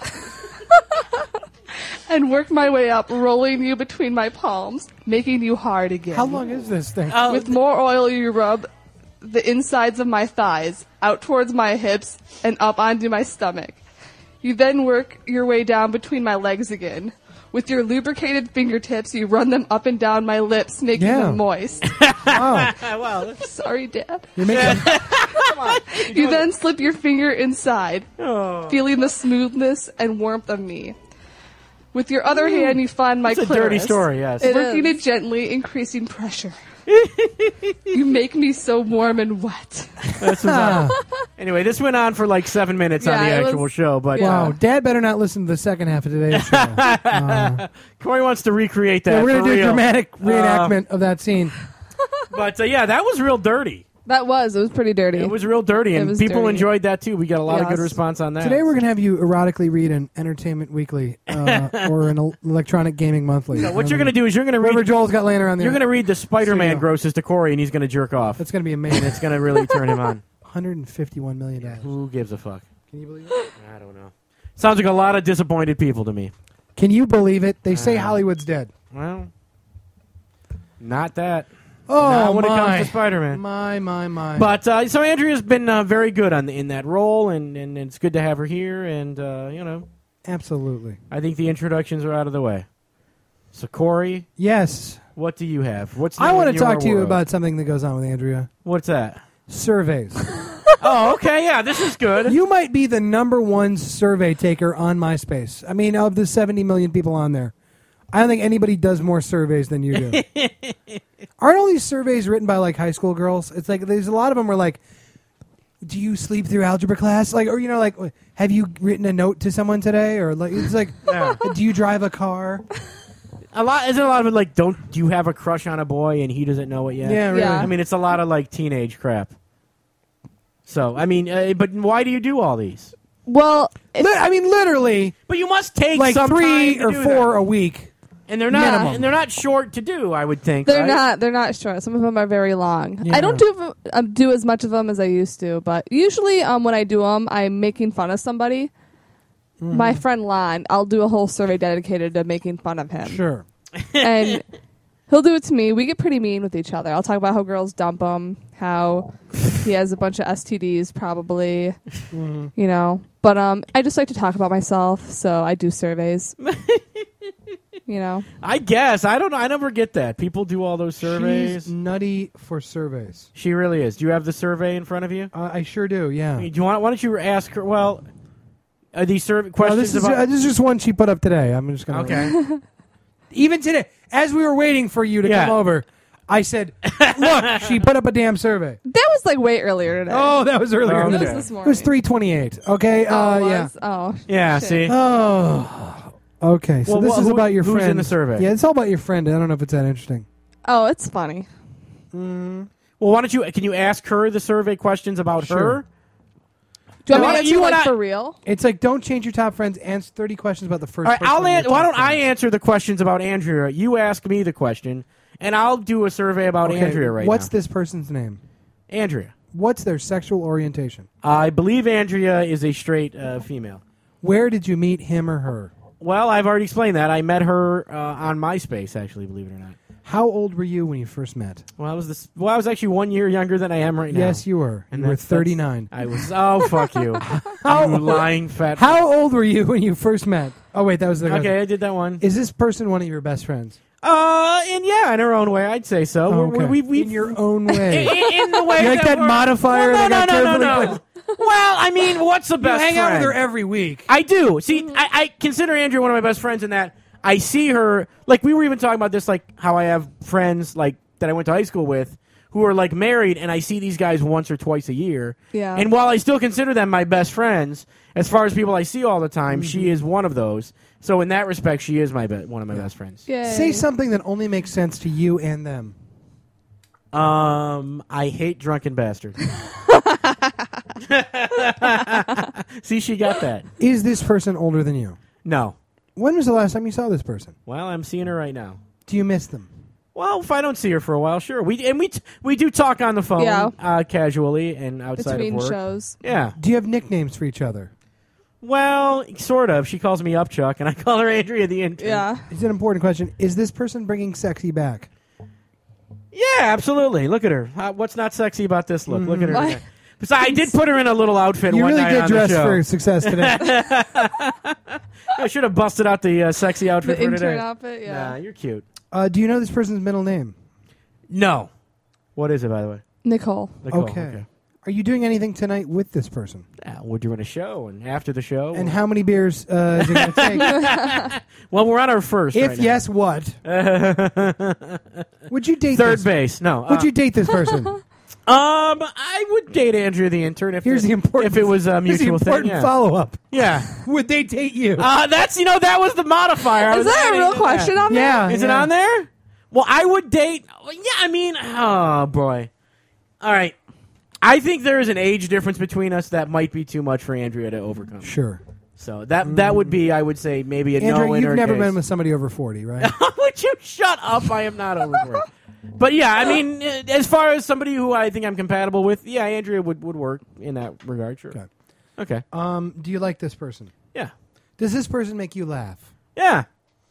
and work my way up, rolling you between my palms, making you hard again. How long is this thing? With more oil, you rub the insides of my thighs, out towards my hips, and up onto my stomach. You then work your way down between my legs again. With your lubricated fingertips, you run them up and down my lips, making Yeah. them moist. Oh, Wow. Sorry, Dad. you're making You then slip your finger inside, feeling the smoothness and warmth of me. With your other hand, you find my It's a clitoris. dirty story, yes. Working it gently, increasing pressure. You make me so warm and wet. Anyway, this went on for like 7 minutes on Yeah, the it actual was- show, but wow. Dad better not listen to the second half of today's show. Corey wants to recreate that. Yeah, we're for gonna do a real. dramatic reenactment of that scene. But yeah, that was real dirty. It was pretty dirty. It was real dirty, It and was people dirty. enjoyed that too. We got a lot of good Yes. response on that. Today we're gonna have you erotically read an Entertainment Weekly or an Electronic Gaming Monthly. No, what you're going to do is you're going to Whatever read. Joel's got laying around there. You're going to read the Spider-Man Serial. grosses to Corey, and he's going to jerk off. That's gonna be amazing. It's going to really turn him on. $151 million. Who gives a fuck? Can you believe it? I don't know. Sounds like a lot of disappointed people to me. Can you believe it? They say Hollywood's dead. Well, not that. Oh, Not when it comes my. to Spider-Man. My. But so Andrea's been very good in that role, and it's good to have her here. And you know, Absolutely. I think the introductions are out of the way. So Corey, Yes. what do you have? What's new I want in to talk your to you world? about something that goes on with Andrea. What's that? Surveys. Oh, okay, yeah, this is good. You might be the number one survey taker on MySpace. I mean, of the 70 million people on there, I don't think anybody does more surveys than you do. Aren't all these surveys written by like high school girls? It's like there's a lot of them where like, do you sleep through algebra class? Like, or like, have you written a note to someone today? Or like, it's like, do you drive a car? Isn't a lot of it like, do you have a crush on a boy and he doesn't know it yet? Yeah, really. Yeah. I mean, it's a lot of like teenage crap. So, I mean, but why do you do all these? Well, Literally, But you must take like some 3 time to or do 4 that. a week. And they're not, minimum. and they're not short to do. I would think they're right? not. They're not short. Some of them are very long. Yeah. I don't do as much of them as I used to. But usually, when I do them, I'm making fun of somebody. Mm-hmm. My friend Lon, I'll do a whole survey dedicated to making fun of him. Sure. And he'll do it to me. We get pretty mean with each other. I'll talk about how girls dump him, how he has a bunch of STDs probably, you know. But I just like to talk about myself, so I do surveys. You know, I guess. I don't know. I never get that. People do all those surveys. She's nutty for surveys. She really is. Do you have the survey in front of you? I sure do, yeah. Do you want? Why don't you ask her? Well, are these survey questions this about? is just one she put up today. I'm just going to... Okay. Even today, as we were waiting for you to Yeah. come over, I said, look, she put up a damn survey. that was like way earlier today. Oh, that was earlier in the That was day. this It morning. was 3:28. Okay, Oh, it yeah. was? Oh, Yeah. shit. See. Oh, okay. So Well, this is who- about your who's friend. in the survey? Yeah, it's all about your friend. I don't know if it's that interesting. Oh, it's funny. Well, why don't you? Can you ask her the survey questions about Sure. her? Do you No, want me to you answer and like I- for real? It's like, don't change your top friends. Answer 30 questions about the first All right. person in your Why top don't I friends. answer the questions about Andrea? You ask me the question, and I'll do a survey about Okay, Andrea right what's now. this person's name? Andrea. What's their sexual orientation? I believe Andrea is a straight female. Where did you meet him or her? Well, I've already explained that. I met her on MySpace, actually, believe it or not. How old were you when you first met? Well, I was actually 1 year younger than I am right now. Yes, you were. And You were that's- 39. I was. Oh, fuck you. You lying fat. How old were you when you first met? Oh, wait, that was the Okay, I did that one. Is this person one of your best friends? And yeah, in her own way, I'd say so. Oh, okay. We In your own way. in the way You like that we're- modifier Well, that got carefully no. placed? Well, I mean, what's the You best hang out with friend? her every week. I do. See, I consider Andrea one of my best friends in that I see her. Like, we were even talking about this, like, how I have friends, like, that I went to high school with who are, like, married, and I see these guys once or twice a year. Yeah. And while I still consider them my best friends, as far as people I see all the time, she is one of those. So in that respect, she is one of my best friends. Yay. Say something that only makes sense to you and them. I hate drunken bastard. See, she got that. Is this person older than you? No. When was the last time you saw this person? Well, I'm seeing her right now. Do you miss them? Well, if I don't see her for a while, sure. We do talk on the phone, Yeah. Casually and outside Between of work. shows. Yeah. Do you have nicknames for each other? Well, sort of. She calls me Upchuck, and I call her Andrea the intern. Yeah. It's an important question. Is this person bringing sexy back? Yeah, absolutely. Look at her. What's not sexy about this look? Look at her. What? Besides, I did put her in a little outfit You one really night did on dress the show. for success today. I should have busted out the sexy outfit The for today. intern outfit, yeah. Nah, you're cute. Do you know this person's middle name? No. What is it, by the way? Nicole. Nicole. Okay. Are you doing anything tonight with this person? Yeah, we're doing a show, and after the show... And how many beers is it going to take? Well, we're on our first If right now. yes, what? Would you date Third this? base. No. Would you date this person? I would date Andrea the intern if Here's the important. if it was a here's the mutual thing. important Yeah. follow-up. Yeah. Would they date you? That's that was the modifier. I Is was that a adding real to question that. on there? yeah. Is it on there? Well, I would date. Yeah, I mean, oh boy. All right. I think there is an age difference between us that might be too much for Andrea to overcome. Sure. So that would be, I would say, maybe a Andrew, no in you've her never case. been with somebody over 40, right? Would you shut up? I am not over 40. But yeah, I mean, as far as somebody who I think I'm compatible with, yeah, Andrea would work in that regard. Sure. Okay. Do you like this person? Yeah. Does this person make you laugh? Yeah.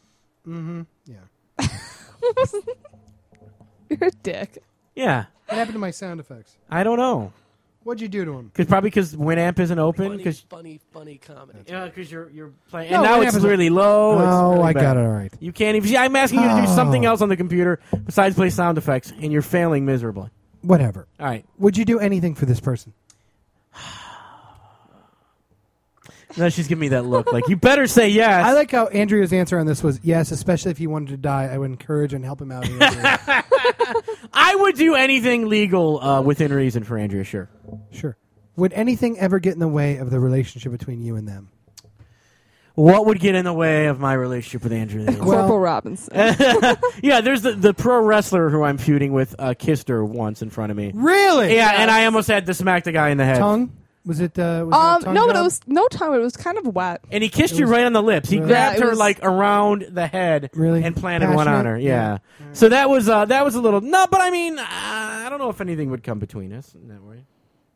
Yeah. You're a dick. Yeah. What happened to my sound effects? I don't know. What'd you do to him? Probably because Winamp isn't open. Because Funny comedy. yeah, because you're playing, No, and now Winamp it's is- really low. It's Oh, really I bad. got it all right. You can't even. See, I'm asking you to do something Oh. else on the computer besides play sound effects, and you're failing miserably. Whatever. All right. Would you do anything for this person? No, she's giving me that look like, you better say yes. I like how Andrea's answer on this was yes, especially if he wanted to die. I would encourage and help him out. I would do anything legal within reason for Andrea, sure. Sure. Would anything ever get in the way of the relationship between you and them? What would get in the way of my relationship with Andrea? Corporal Robinson. Yeah, there's the pro wrestler who I'm feuding with kissed her once in front of me. Really? Yeah, and I almost had to smack the guy in the head. Tongue? Was it? No, but it was no tongue. It was kind of wet. And he kissed you right on the lips. He Really? grabbed Yeah, it her was- like around the head Really? and planted one on Passionate? her. Yeah. So that was a little but I mean I don't know if anything would come between us in that way.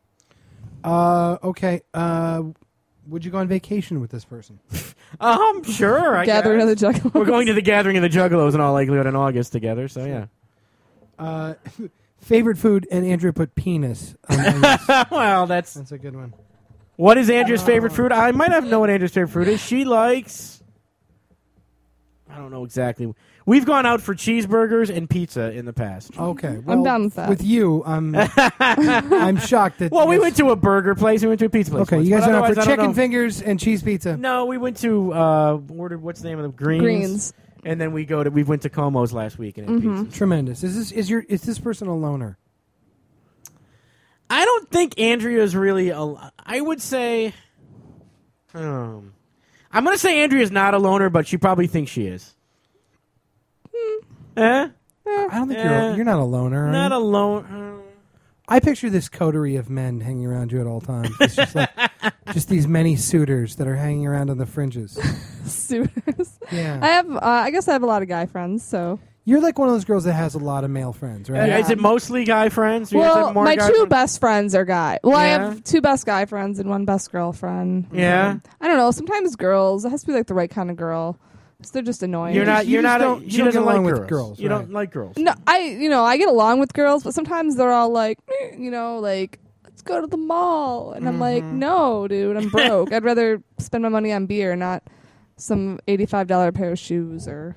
Okay. Would you go on vacation with this person? Sure. I Gathering guess. of the Juggalos. We're going to the Gathering of the Juggalos in all likelihood in August together. So yeah. Favorite food, and Andrea put penis. On my list. Well, that's a good one. What is Andrea's favorite food? I might have know what Andrea's favorite food is. She likes. I don't know exactly. We've gone out for cheeseburgers and pizza in the past. Okay, I'm well, down with that. With you, I'm shocked that. Well, we went to a burger place. We went to a pizza place. Okay, once, you guys but went out otherwise, for I don't chicken know. fingers and cheese pizza. No, we went to ordered what's the name of the Greens. and then we went to Como's last week and ate pizza. Tremendous. Is this person a loner? I don't think Andrea's really. I would say. I'm going to say Andrea's not a loner, but she probably thinks she is. I don't think you're not a loner. are Not you? a loner. I picture this coterie of men hanging around you at all times. It's just like just these many suitors that are hanging around on the fringes. Suitors. Yeah. I have. I guess I have a lot of guy friends. So. You're like one of those girls that has a lot of male friends, right? Yeah. Is it mostly guy friends? Or you guys Well, have more my guy two friends? best friends are guy. Well, I Yeah? have two best guy friends and one best girlfriend. Yeah? I don't know. Sometimes girls. It has to be like the right kind of girl. 'Cause they're just annoying. You're not. You You're just not. don't- She you don't doesn't get like along with girls. girls, You right. don't like girls. No, I get along with girls, but sometimes they're all like, like, let's go to the mall, and I'm like, no, dude, I'm broke. I'd rather spend my money on beer, not some $85 pair of shoes or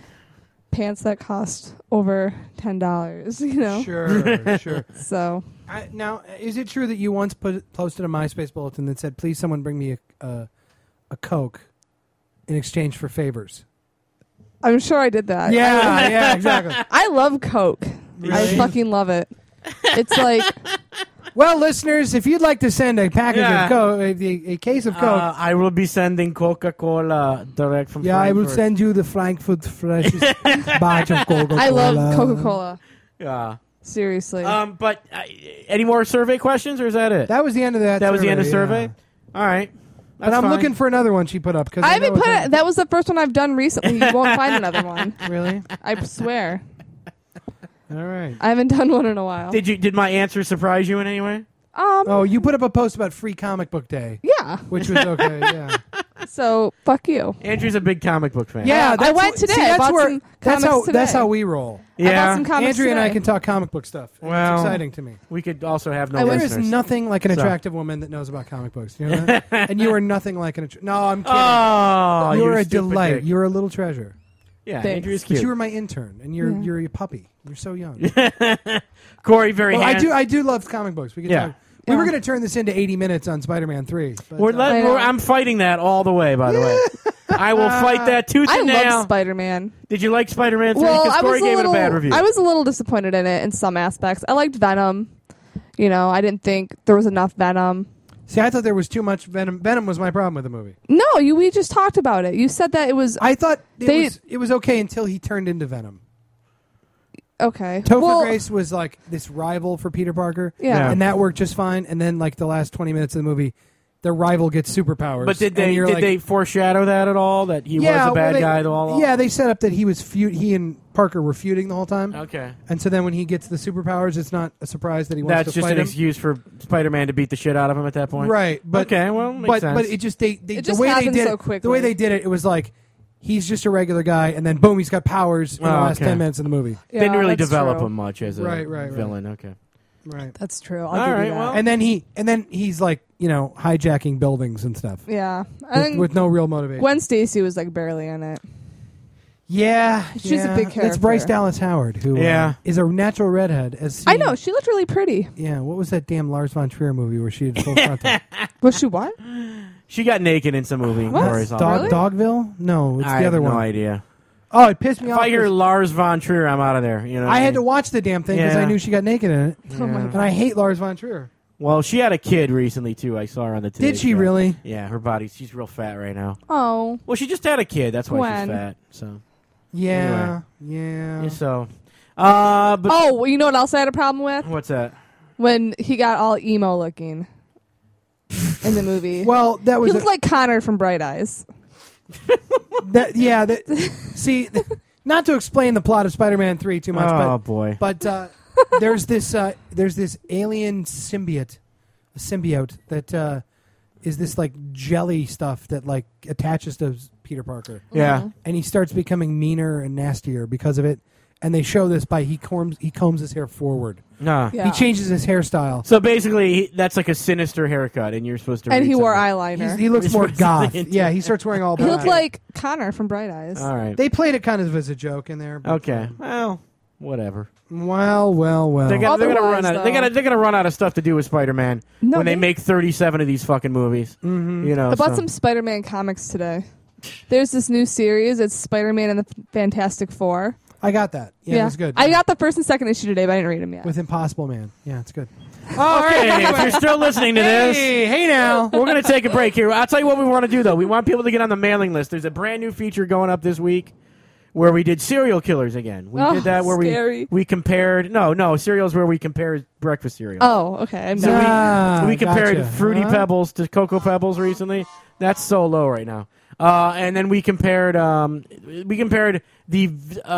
pants that cost over $10. You know. Sure, sure. So. Now, is it true that you once posted a MySpace bulletin that said, "Please, someone bring me a Coke in exchange for favors"? I'm sure I did that. Yeah, exactly. I love Coke. I fucking love it. It's like, Well, listeners, if you'd like to send a package Yeah. of Coke, a case of Coke, I will be sending Coca-Cola direct from. yeah, I will Frankfurt. send you the Frankfurt freshest batch of Coca-Cola. I love Coca-Cola. Yeah. Seriously. But any more survey questions, or is that it? That was the end of that. That was the end of yeah. survey. All right. But I'm looking for another one she put up because I haven't put it. That was the first one I've done recently. You won't find another one. Really? I swear. All right. I haven't done one in a while. Did my answer surprise you in any way? Oh, you put up a post about Free Comic Book Day. Yeah. Which was okay. Yeah. So fuck you. Andrew's a big comic book fan. Yeah, I went today. I bought some comics that's today. how we roll. I bought Yeah. some comics Andrea and I today. can talk comic book stuff. Well, It's exciting to me. We could also have no There is listeners. nothing like an So. attractive woman that knows about comic books. You know that? And you are nothing like an. No, I'm kidding. Oh, you're a stupid delight. dick. You're a little treasure. Yeah, Thanks. Andrew's But cute. you were my intern, and you're a puppy. You're so young. Corey, very Well, handsome. I do love comic books. We could Yeah. talk. We were going to turn this into 80 minutes on Spider-Man 3. But, I know. I'm fighting that all the way, by the way. I will fight that tooth I and nail. love Spider-Man. Did you like Spider-Man 3? Well, Because I Corey was gave it a bad review. I was a little disappointed in it in some aspects. I liked Venom. You know, I didn't think there was enough Venom. see, I thought there was too much Venom. Venom was my problem with the movie. No, we just talked about it. You said that it was I thought They- it was okay until he turned into Venom. okay. Topher Well, Grace was like this rival for Peter Parker. Yeah. And that worked just fine. And then like the last 20 minutes of the movie, the rival gets superpowers. But did and they you're did like, they foreshadow that at all? That he was a bad guy all? Yeah, they set up that he was he and Parker were feuding the whole time. Okay. And so then when he gets the superpowers, it's not a surprise that he wants That's to just fight an him. excuse for Spider-Man to beat the shit out of him at that point. Right. But okay, well, makes sense. but it just they It the just way they happened did so it, quickly. the way they did it, it was like he's just a regular guy, and then boom, he's got powers in the last okay. 10 minutes of the movie. yeah, didn't really that's develop true. him much as a Right. villain. Okay. Right. That's true. All I'll give right, you that. well- And then he's like, hijacking buildings and stuff Yeah. I with, think with no real motivation. Gwen Stacy was like barely in it. Yeah, She's a big That's character. Bryce Dallas Howard, who is a natural redhead. As I know, she looked really pretty. Yeah, what was that damn Lars von Trier movie where she had full frontal? Was she what? She got naked in some movie. What? Corey saw that. Dogville? No, it's I the other have one. no idea. Oh, it pissed me If off. I hear Lars von Trier, I'm out of there. You know, what I I had mean? to watch the damn thing because Yeah. I knew she got naked in it. Oh my And I hate Lars von Trier. Well, she had a kid recently too. I saw her on the Today Did she Show. really? Yeah, her body. She's real fat right now. Oh. Well, she just had a kid. That's why When? she's fat. So Yeah, anyway. yeah. So, but Oh, well, you know what else I had a problem with? what's that? When he got all emo looking in the movie. Well, that was he looked like Connor from Bright Eyes. not to explain the plot of Spider-Man 3 too much, Oh boy. but there's this alien symbiote that is this like jelly stuff that like attaches to Peter Parker. Yeah. And he starts becoming meaner and nastier because of it. And they show this by he combs his hair forward. Nah. Yeah. He changes his hairstyle. So basically, that's like a sinister haircut, and you're supposed to. And read he wore something. eyeliner. He looks He's more supposed to goth. into Yeah, it. he starts wearing all He black. looked like Connor from Bright Eyes. All right. They played it kind of as a joke in there. But, Okay. Well, whatever. Well. They're gonna run out. Otherwise, They're gonna run out of stuff to do with Spider-Man No, when they they- make 37 of these fucking movies. Mm-hmm. You know. I bought so- some Spider-Man comics today. There's this new series. It's Spider-Man and the Fantastic Four. I got that. Yeah, it was good. I got the first and second issue today, but I didn't read them yet. with Impossible Man. Yeah, it's good. Okay, if you're still listening to this, Hey now. we're going to take a break here. I'll tell you what we want to do, though. We want people to get on the mailing list. There's a brand new feature going up this week where we did serial killers again. We Oh, did that where scary. we compared. No, cereals where we compared breakfast cereals. Oh, okay. I'm So done. we compared gotcha. Fruity Huh? Pebbles to Cocoa Pebbles recently. That's so low right now. And then we compared the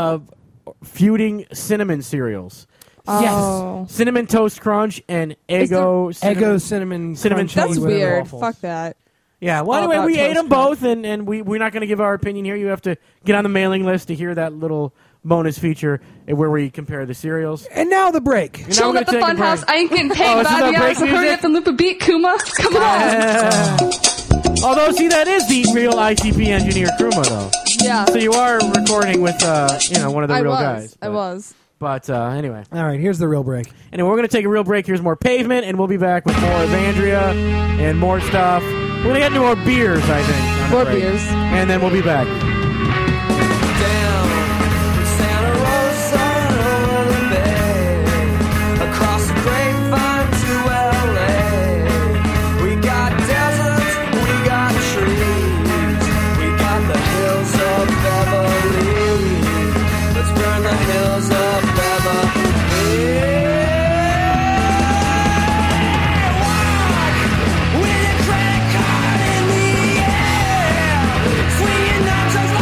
feuding cinnamon cereals. Oh. Cinnamon Toast Crunch and Eggo Eggo cinnamon. Cinnamon crunchy, Toast That's whatever weird. waffles. Fuck that. Yeah, well, All anyway, about we ate Toast them Crunch. both, and we're not going to give our opinion here. You have to get on the mailing list to hear that little bonus feature where we compare the cereals. And now the break. And now Chilled we're at the gonna take a funhouse. break. I ain't getting Oh, paid this is by our the break hour, so hurry music? up and loop a beat, Kuma. Come on. Although, see, that is the real ICP engineer Kruma, though. Yeah. So you are recording with, one of the I real was. guys. I was. But anyway. All right, here's the real break. Anyway, we're going to take a real break. Here's more Pavement, and we'll be back with more Evandria and more stuff. We're going to get into more beers, I think. on the More break. beers. And then we'll be back. Across the grapevine to LA, we got deserts, we got trees, we got the hills of Beverly. Let's burn the hills of Beverly. Walk with a credit card in the air, swinging nachos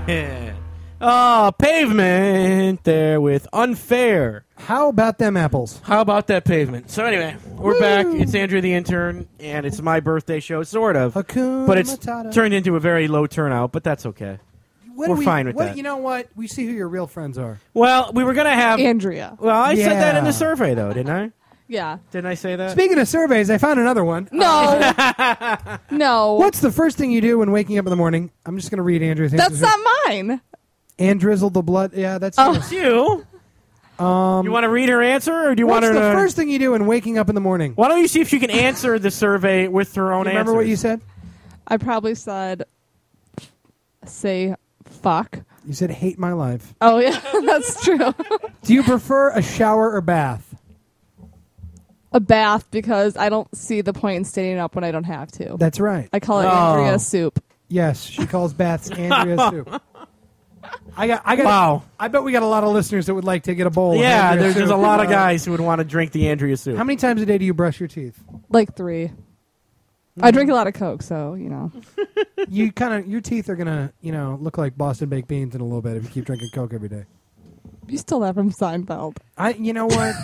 Oh, Pavement there with Unfair. How about them apples? How about that Pavement? So anyway, we're back. It's Andrew the Intern, and it's my birthday show, sort of. Hakuna But it's Matata. turned into a very low turnout, but that's okay. We're fine with that. You know what? We see who your real friends are. Well, we were going to have... Andrea. Well, I said that in Yeah. the survey, though, didn't I? Yeah. Didn't I say that? Speaking of surveys, I found another one. No. No. What's the first thing you do when waking up in the morning? I'm just going to read Andrew's answers. That's not mine. And drizzle the blood. Yeah, that's Oh. It's you. You want to read her answer, or do you want What's her the to... first thing you do when waking up in the morning? Why don't you see if she can answer the survey with her own Remember answers? what you said? I probably said, say fuck. You said hate my life. Oh, yeah. That's true. Do you prefer a shower or bath? A bath, because I don't see the point in staying up when I don't have to. That's right. I call it Oh. Andrea soup. Yes, she calls baths Andrea soup. I got. Wow. I bet we got a lot of listeners that would like to get a bowl. Yeah, of Andrea there's soup. a lot of guys who would want to drink the Andrea soup. How many times a day do you brush your teeth? Like 3. I drink a lot of Coke, so, you know. You your teeth are gonna, look like Boston baked beans in a little bit if you keep drinking Coke every day. You stole that from Seinfeld. You know what?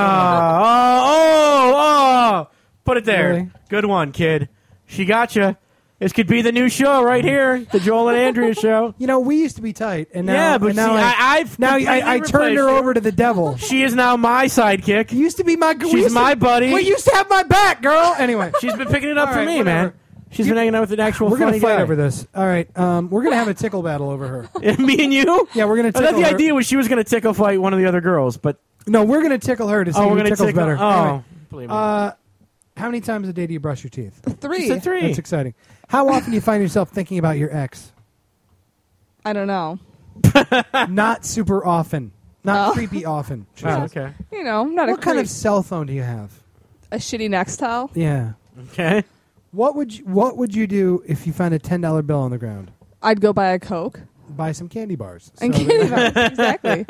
Oh! Put it there. Really? Good one, kid. She got you. This could be the new show right here, the Joel and Andrea show. We used to be tight, and now, Yeah, but and now see, I I've I completely turned her replaced over to the devil. She is now my sidekick. You used to be my. She's my buddy. We used to have my back, girl. Anyway, She's been picking it up All for right, me, whatever. man. She's been hanging out with an actual we're gonna funny fight guy. over this. All right, we're gonna have a tickle battle over her. Me and you? Yeah, we're gonna. I thought Tickle the her. idea was she was going to tickle fight one of the other girls, but No, we're gonna tickle her to see we're who going to tickles tickle. better. Oh, Anyway, believe me. how many times a day do you brush your teeth? 3. She said 3. That's exciting. How often do you find yourself thinking about your ex? I don't know. Not super often. Not Oh. creepy often. she Oh, says. okay. You know, I'm not What a kind creep. of cell phone do you have? A shitty Nextel? Yeah. Okay. What would you do if you found a $10 bill on the ground? I'd go buy a Coke. Buy some candy bars. And So candy bars. Exactly.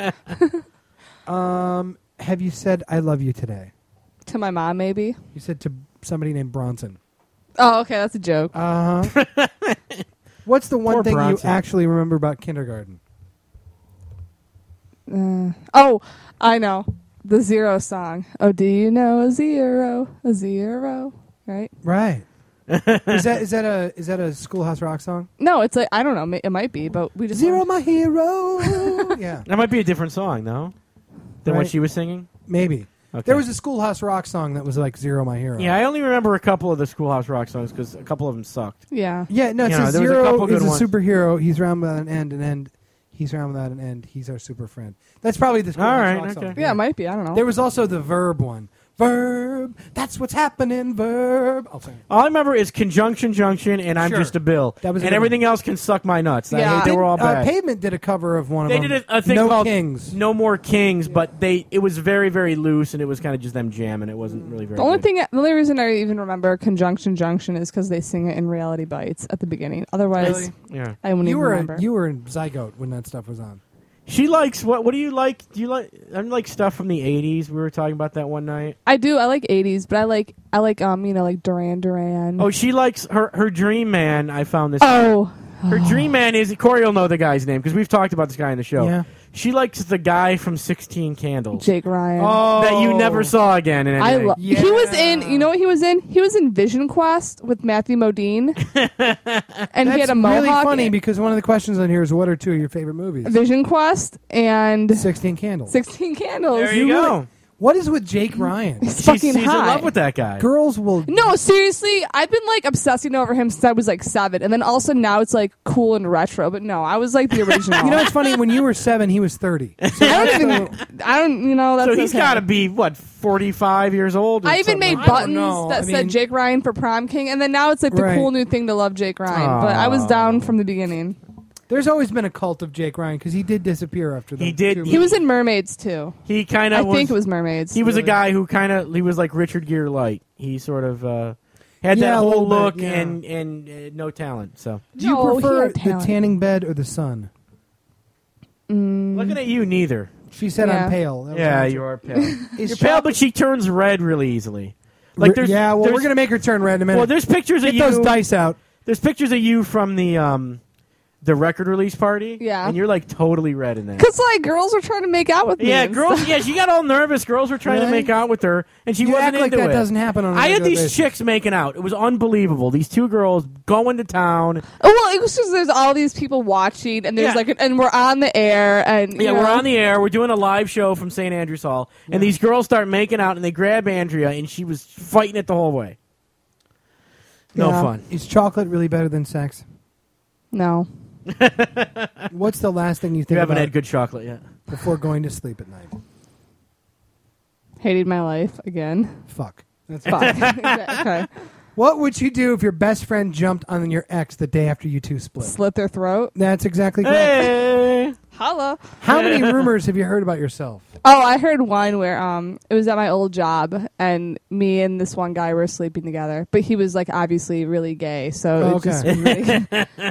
have you said I love you today? To my mom, maybe. You said to somebody named Bronson. Oh, okay, that's a joke. What's the one Poor thing Bronson. you actually remember about kindergarten? Oh, I know. The Zero song. Oh, do you know a zero? A zero. Right? Right. is that a Schoolhouse Rock song? No, it's like, I don't know. It might be, but we just. Zero, my hero. Yeah, That might be a different song, though, than what Right. she was singing. maybe. Okay. There was a Schoolhouse Rock song that was like Zero, my hero. Yeah, I only remember a couple of the Schoolhouse Rock songs because a couple of them sucked. Yeah. Yeah, no, it You says know, there was a Zero couple good is a ones. superhero. He's round without an end, and he's round without an end. He's our super friend. That's probably the Schoolhouse All right, Rock okay. song. Yeah, it might be. I don't know. There was also the Verb one. Verb, that's what's happening. Verb. I'll sing it. All I remember is Conjunction Junction and I'm Sure. Just a Bill. That was a and good everything else can suck my nuts. I Yeah. hate they were all bad. Pavement did a cover of one They of them. did a thing No called Kings. No More Kings, but it was very, very loose and it was kind of just them jamming. It wasn't really very The good. only reason I even remember Conjunction Junction is because they sing it in Reality Bites at the beginning. Otherwise, Yeah. I wouldn't You even were remember. you were in Zygote when that stuff was on. She likes what do you like? Do you like I'm like stuff from the 80s. We were talking about that one night. I do. I like 80s, but I like like Duran Duran. Oh, she likes her Dream Man. I found this. Oh. Her Dream Man is Corey will know the guy's name because we've talked about this guy in the show. Yeah. She likes the guy from 16 Candles Jake Ryan. that you never saw again in I anything. love. Yeah. He was in. You know what he was in? He was in Vision Quest with Matthew Modine, and That's he had a mohawk. really funny because one of the questions on here is what are two of your favorite movies? Vision Quest and 16 Candles. 16 Candles. There you go. What is with Jake Ryan? He's fucking She's in hot. love with that guy. Girls will. No, seriously, I've been like obsessing over him since I was like 7, and then all of a sudden now it's like cool and retro. But no, I was like the original. You know, it's funny. When you were 7, he was 30. I don't. You know, that's So he's okay. got to be what 45 years old. Or I even something made like that? buttons know. that I said mean- Jake Ryan for prom king, and then now it's like the Right. cool new thing to love Jake Ryan. But I was down from the beginning. There's always been a cult of Jake Ryan because he did disappear after the He did. two He was in Mermaids too. He kind of. I think it was Mermaids. He was a Really? guy who kind of. He was like Richard Gere light. He sort of had Yeah, that a whole little bit, look yeah. and no talent. So Do you No, he prefer had the talent. tanning bed or the sun? looking at you, neither. She said Yeah. I'm pale. That was Yeah, her you answer. are pale. Is You're pale, chocolate- but she turns red really easily. Like there's yeah, well, there's- we're gonna make her turn red in a minute. Well, there's pictures Get of you. those dice out. There's pictures of you from the the record release party. Yeah. And you're like totally red in that. Because like girls were trying to make out with me. Yeah, and girls. stuff. Yeah, she got all nervous. Girls were trying to Really? make out with her, and she You wasn't act like into that it. doesn't happen on a I had regular these basis. chicks making out. It was unbelievable. These two girls going to town. Well, it was just there's all these people watching, and there's Yeah. and we're on the air, and Yeah, we're on the air. We're doing a live show from St. Andrews Hall, and these girls start making out, and they grab Andrea, and she was fighting it the whole way. No Yeah. fun. Is chocolate really better than sex? No. What's the last thing you You think haven't about had good chocolate yet. before going to sleep at night? Hating my life again. Fuck. That's Fuck. Okay. What would you do if your best friend jumped on your ex the day after you two split? Slit their throat. That's exactly correct. Hey! Holla. How many rumors have you heard about yourself? Oh, I heard one where it was at my old job, and me and this one guy were sleeping together, but he was like obviously really gay, so it just really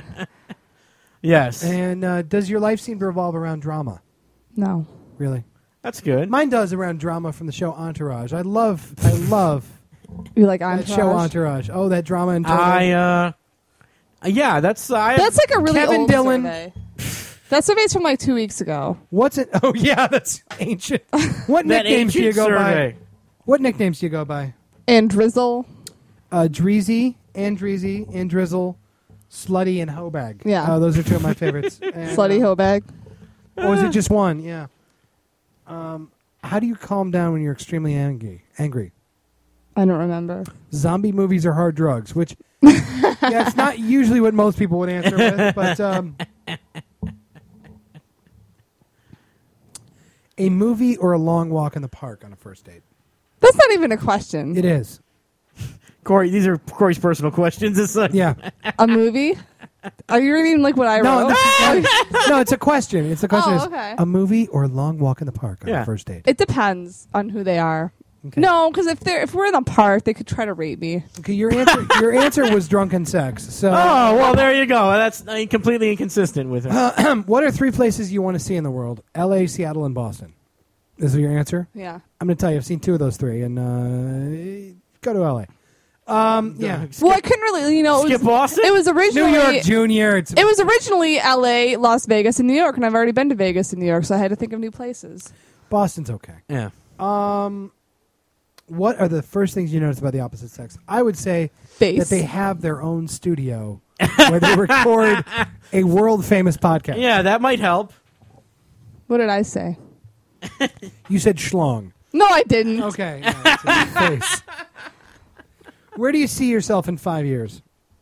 Yes. And does your life seem to revolve around drama? no. Really? That's good. Mine does around drama from the show Entourage. I love You like that Entourage? show Entourage. Oh, that drama in Entourage. Yeah, that's That's like a really Kevin old Dillon. survey. That survey's from like 2 weeks ago. What's it? Oh, yeah, that's ancient. What that nicknames do you ancient go survey. by? What nicknames do you go by? And Drizzle. Dreezy, Andrizzle, Slutty, and Hobag. Yeah. Those are two of my favorites. And, Slutty Hobag. Or is it just one? Yeah. How do you calm down when you're extremely angry? I don't remember. Zombie movies or hard drugs? Which, yeah, it's not usually what most people would answer with, but a movie or a long walk in the park on a first date? That's not even a question. It is. Corey, these are Corey's personal questions. It's like, Yeah. A movie? Are you reading like what I No, wrote? no, it's a question. It's a question. Oh, It's okay. A movie or a long walk in the park on Yeah. a first date? It depends on who they are. Okay. No, because if we're in the park, they could try to rape me. Okay, your answer was drunken sex. So, oh, well, there you go. That's completely inconsistent with it. what are 3 places you want to see in the world? L.A., Seattle, and Boston. Is your answer? Yeah. I'm going to tell you, I've seen 2 of those 3, and go to L.A. Yeah. Well, I couldn't really, it Skip was, Boston? It was New originally York Junior. It was originally L.A., Las Vegas, and New York, and I've already been to Vegas and New York, so I had to think of new places. Boston's okay. Yeah. What are the first things you notice about the opposite sex? I would say Bass. that they have their own studio where they record a world-famous podcast. Yeah, that might help. What did I say? You said schlong. No, I didn't. Okay. Yeah, that's in your face. Where do you see yourself in 5 years?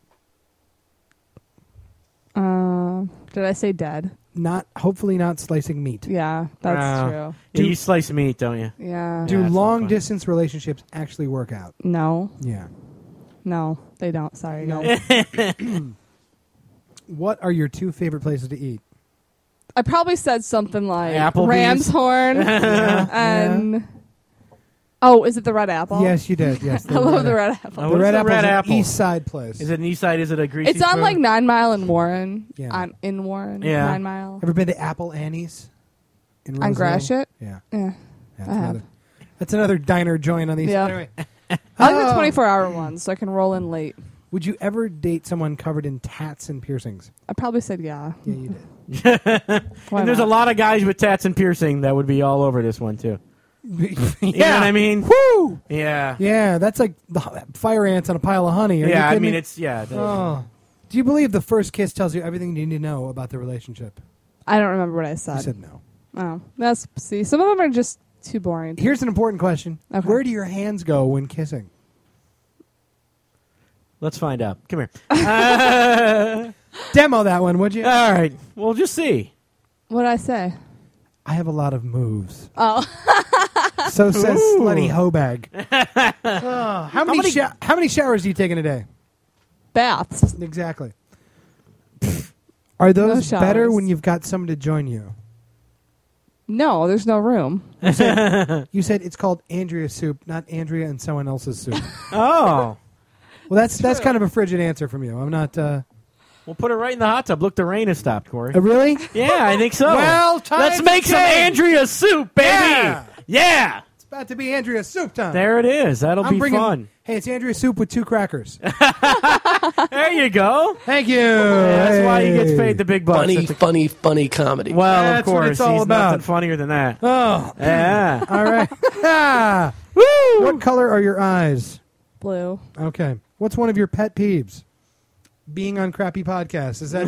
Did I say dead? Hopefully not slicing meat. Yeah, that's true. Yeah, you slice meat, don't you? Yeah. Do that's not long-distance relationships actually work out? No. Yeah. No, they don't. Sorry, No. guys. What are your 2 favorite places to eat? I probably said something like Applebee's. Ram's Horn and oh, is it the Red Apple? Yes, you did. Yes, I love the Red Apple. Oh, The what is Red the Apple's Red an Apple? East Side place. Is it an east side? Is it a greasy It's on food? like 9 Mile and Warren. Yeah. In Warren. Yeah. 9 Mile. Ever been to Apple Annie's? In On Roseville? Gratiot? Yeah. Yeah. That's I have. another, that's another diner joint on these. Yeah. Anyway, I like the 24-hour ones, so I can roll in late. would you ever date someone covered in tats and piercings? I probably said yeah. Yeah, you did. Why And there's not? a lot of guys with tats and piercing that would be all over this one, too. Yeah. You know what I mean? Woo! Yeah. Yeah, that's like the fire ants on a pile of honey. Are you Yeah, I kidding mean, me? it's, yeah. Oh. Do you believe the first kiss tells you everything you need to know about the relationship? I don't remember what I You said. said no. Oh, see, some of them are just too boring. Here's an important question. Okay. Where do your hands go when kissing? Let's find out. Come here. Demo that one, would you? All right. We'll just see. What did I say? I have a lot of moves. Oh, So says Ooh. Slutty Hobag. Oh, how many showers do you take in a day? baths. Exactly. Are those No better showers. when you've got someone to join you? No, there's no room. You said it's called Andrea soup, not Andrea and someone else's soup. Oh. Well, that's kind of a frigid answer from you. I'm not. We'll put it right in the hot tub. Look, the rain has stopped, Corey. Really? Yeah, I think so. Well, time let's to make some change. Andrea soup, baby. Yeah. Yeah. It's about to be Andrea Soup time. There it is. That'll be fun. Hey, it's Andrea Soup with 2 crackers. There you go. Thank you. That's why he gets paid the big bucks. Funny comedy. Well, That's of course. what it's all He's about. nothing funnier than that. Oh. Yeah. All right. Woo! What color are your eyes? Blue. Okay. What's one of your pet peeves? Being on crappy podcasts. Is that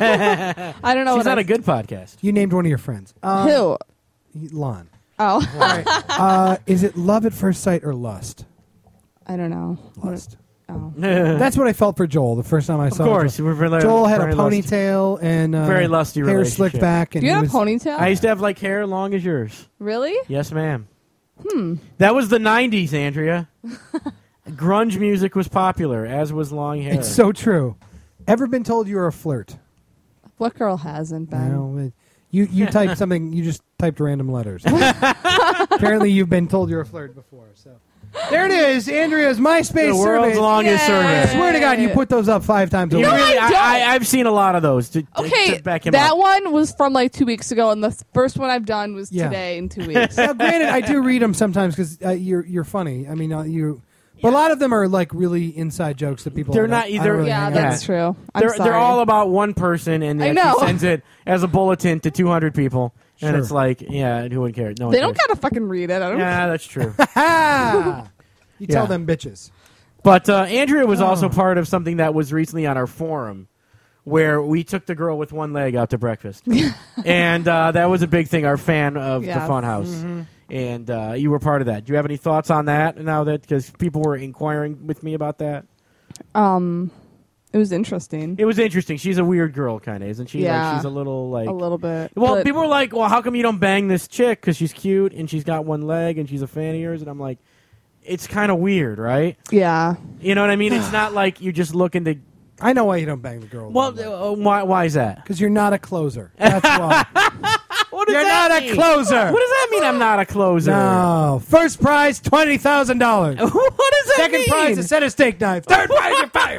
I don't know. She's not a good podcast. You named one of your friends. Who? Lon. Oh. All right. Is it love at first sight or lust? I don't know. Lust. Oh. That's what I felt for Joel the first time I saw Of course. him. We're very, Joel had a very lusty. ponytail and Very lusty hair relationship. slicked back. And Do you he have a was- ponytail? I used to have like hair long as yours. Really? Yes, ma'am. That was the 90s, Andrea. Grunge music was popular, as was long hair. It's so true. Ever been told you were a flirt? What girl hasn't been? No, you typed something. You just typed random letters. Apparently, you've been told you're a flirt before. So there it is, Andrea's MySpace The world's survey. longest survey. I swear to God, you put those up 5 times a You week. really, I don't. I've seen a lot of those. To Okay, back him that up. one was from like 2 weeks ago, and the first one I've done was Yeah. today in 2 weeks. Now, granted, I do read them sometimes because you're funny. I mean, but a lot of them are like really inside jokes that people. They're I don't- not I don't either- really Yeah, hang that's out. true. I'm They're sorry. all about one person, and I then know. she sends it as a bulletin to 200 people, and Sure. it's like, yeah, who would care? No one They don't cares. gotta fucking read it. I don't. Yeah, that's true. Ha! You tell Yeah. them bitches. But Andrea was Oh. also part of something that was recently on our forum, where we took the girl with one leg out to breakfast, and that was a big thing. Our fan of Yeah. the Funhouse, Mm-hmm. and you were part of that. Do you have any thoughts on that? Now that because people were inquiring with me about that, It was interesting. it was interesting. She's a weird girl, kind of, isn't she? Yeah. Like, she's a little like. A little bit. Well, but people were like, "Well, how come you don't bang this chick? Because she's cute and she's got one leg and she's a fan of yours." And I'm like, "It's kind of weird, right? yeah. You know what I mean? It's not like you're just looking to." I know why you don't bang the girl. Well, why is that? Because you're not a closer. That's why. What does You're that not mean? a closer. What does that mean? I'm not a closer. No. First prize $20,000. What does that Second mean? prize a set of steak knives. Third prize you're fired.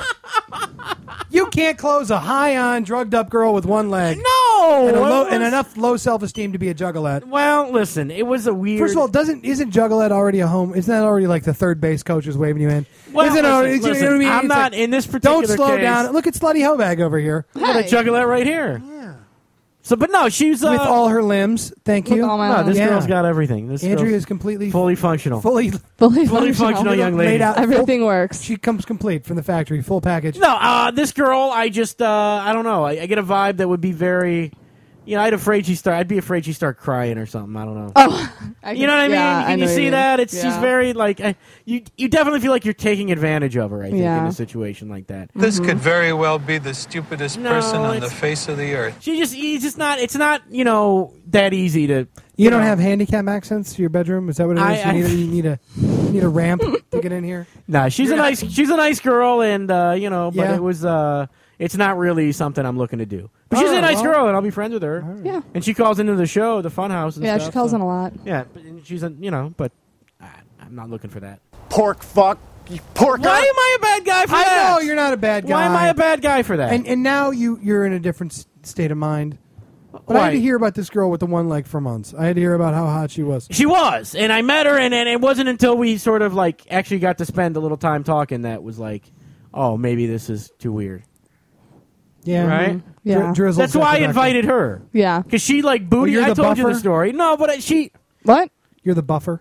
You can't close a high on drugged up girl with one leg. No. And enough low self esteem to be a juggalette. Well, listen, it was a weird. First of all, isn't Juggalette already a home? Isn't that already like the third base coach is waving you in? Well, isn't listen, you know listen, what I mean? I'm It's not like, in this particular Don't slow case. down. Look at Slutty Hobag over here I got a juggalette right here. Yeah. So, but no, she's with all her limbs. Thank With you. all my no, this Yeah. girl's got everything. This Andrea girl's is completely fully functional. fully Fully functional young lady. laid out. Everything works. She comes complete from the factory, full package. No, this girl, I just, I don't know. I get a vibe that would be very, I'd be afraid she'd start crying or something. I don't know. Oh, You know what I mean? Yeah, Can you know what see mean. that? She's Yeah. very like you definitely feel like you're taking advantage of her. I think in Yeah. a situation like that. This could very well be the stupidest No, person on the it's- face of the earth. He's just not. It's not that easy to. You don't know. have handicap accents to your bedroom? Is that what it is? You need a ramp to get in here? No, she's a nice girl, and but Yeah. it was it's not really something I'm looking to do. But she's a nice girl, and I'll be friends with her. Yeah. And she calls into the show, the Funhouse. And Yeah, stuff, she calls so. in a lot. Yeah, but she's but I'm not looking for that. Pork fuck. Pork. Why am I a bad guy for I that? know you're not a bad guy. Why am I a bad guy for that? And now you're in a different state of mind. But I had Why? to hear about this girl with the one leg for months. I had to hear about how hot she was. She was, and I met her, and it wasn't until we sort of actually got to spend a little time talking that was like, oh, maybe this is too weird. Yeah, Right? Yeah. That's why I invited her. Yeah. Because she booty. you're I the told you the buffer? story. No, but she What? You're the buffer.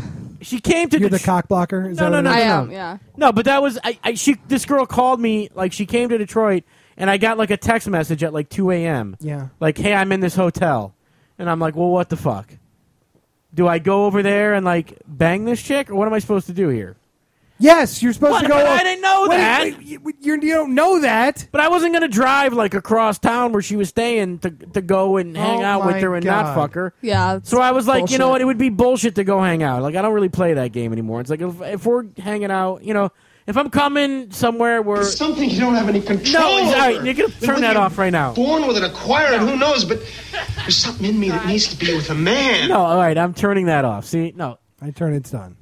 came to You're the cock blocker. Is No, that no, what no, it I is? am. Yeah. No, but that was this girl called me she came to Detroit, and I got a text message at 2 a.m. Yeah. Hey, I'm in this hotel, and I'm like, well, what the fuck? Do I go over there and bang this chick, or what am I supposed to do here? Yes, you're supposed What? to go. But I didn't know that. You don't know that. But I wasn't going to drive across town where she was staying to go and hang Oh out with my her and God. not fuck her. Yeah. So I was like, you know bullshit. what? It would be bullshit to go hang out. I don't really play that game anymore. It's if we're hanging out, if I'm coming somewhere where Something you don't have any control no, all right, over. you're gonna turn that off right now. Born with an acquired, who knows? But there's something in me that needs to be with a man. No, all right, I'm turning that off. See, no, I turn it's done.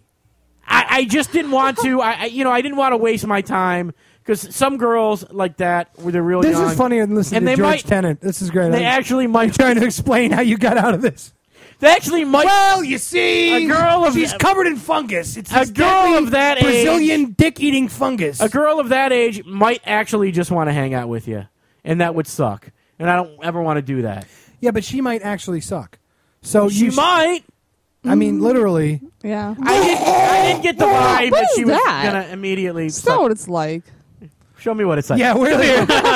I just didn't want to. I didn't want to waste my time because some girls like that where they're real This young. is funnier than listening and to they George might, Tennant. This is great. They actually might trying to explain how you got out of this. They actually might. Well, you see, a girl of she's covered in fungus. It's a this girl deadly of that Brazilian age, dick-eating fungus. A girl of that age might actually just want to hang out with you, and that would suck. And I don't ever want to do that. Yeah, but she might actually suck. So she might. I mean, literally. Yeah. I didn't get the vibe What that is she was that? gonna immediately. That's not what it's like. Show me what it's like. Yeah, we're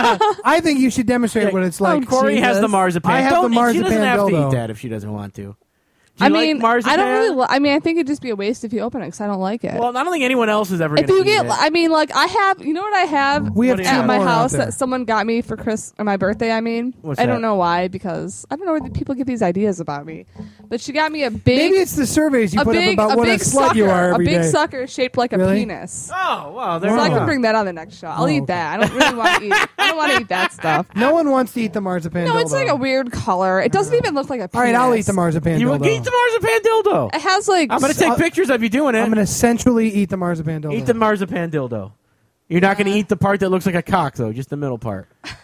I think you should demonstrate what it's like. Corey has the marzipan. I have Don't- the marzipan She doesn't have to dildo. eat that if she doesn't want to. Do I you mean, like marzipan? I don't really. I mean, I think it'd just be a waste if you open it because I don't like it. Well, I don't think anyone else is ever. if gonna you eat get, it. I mean, like I have. You know what I have? We have at two my more out house there. that someone got me for my birthday. I mean, What's I that? don't know why because I don't know where the people get these ideas about me. But she got me a big. Maybe it's the surveys you a put big, up about what a big slut sucker, you are every a big day. sucker shaped like a Really? penis. Oh, wow. There So we I go. can bring that on the next show. I'll eat that. I don't really want to eat. I don't want to eat that stuff. No one wants to eat the marzipan No, dildo. it's like a weird color. It doesn't even look like a penis. All right, I'll eat the marzipan You dildo. will eat the marzipan dildo. It has like. I'm going to take pictures of you doing it. I'm going to sensually eat the marzipan dildo. Eat the marzipan dildo. You're not going to eat the part that looks like a cock, though, just the middle part.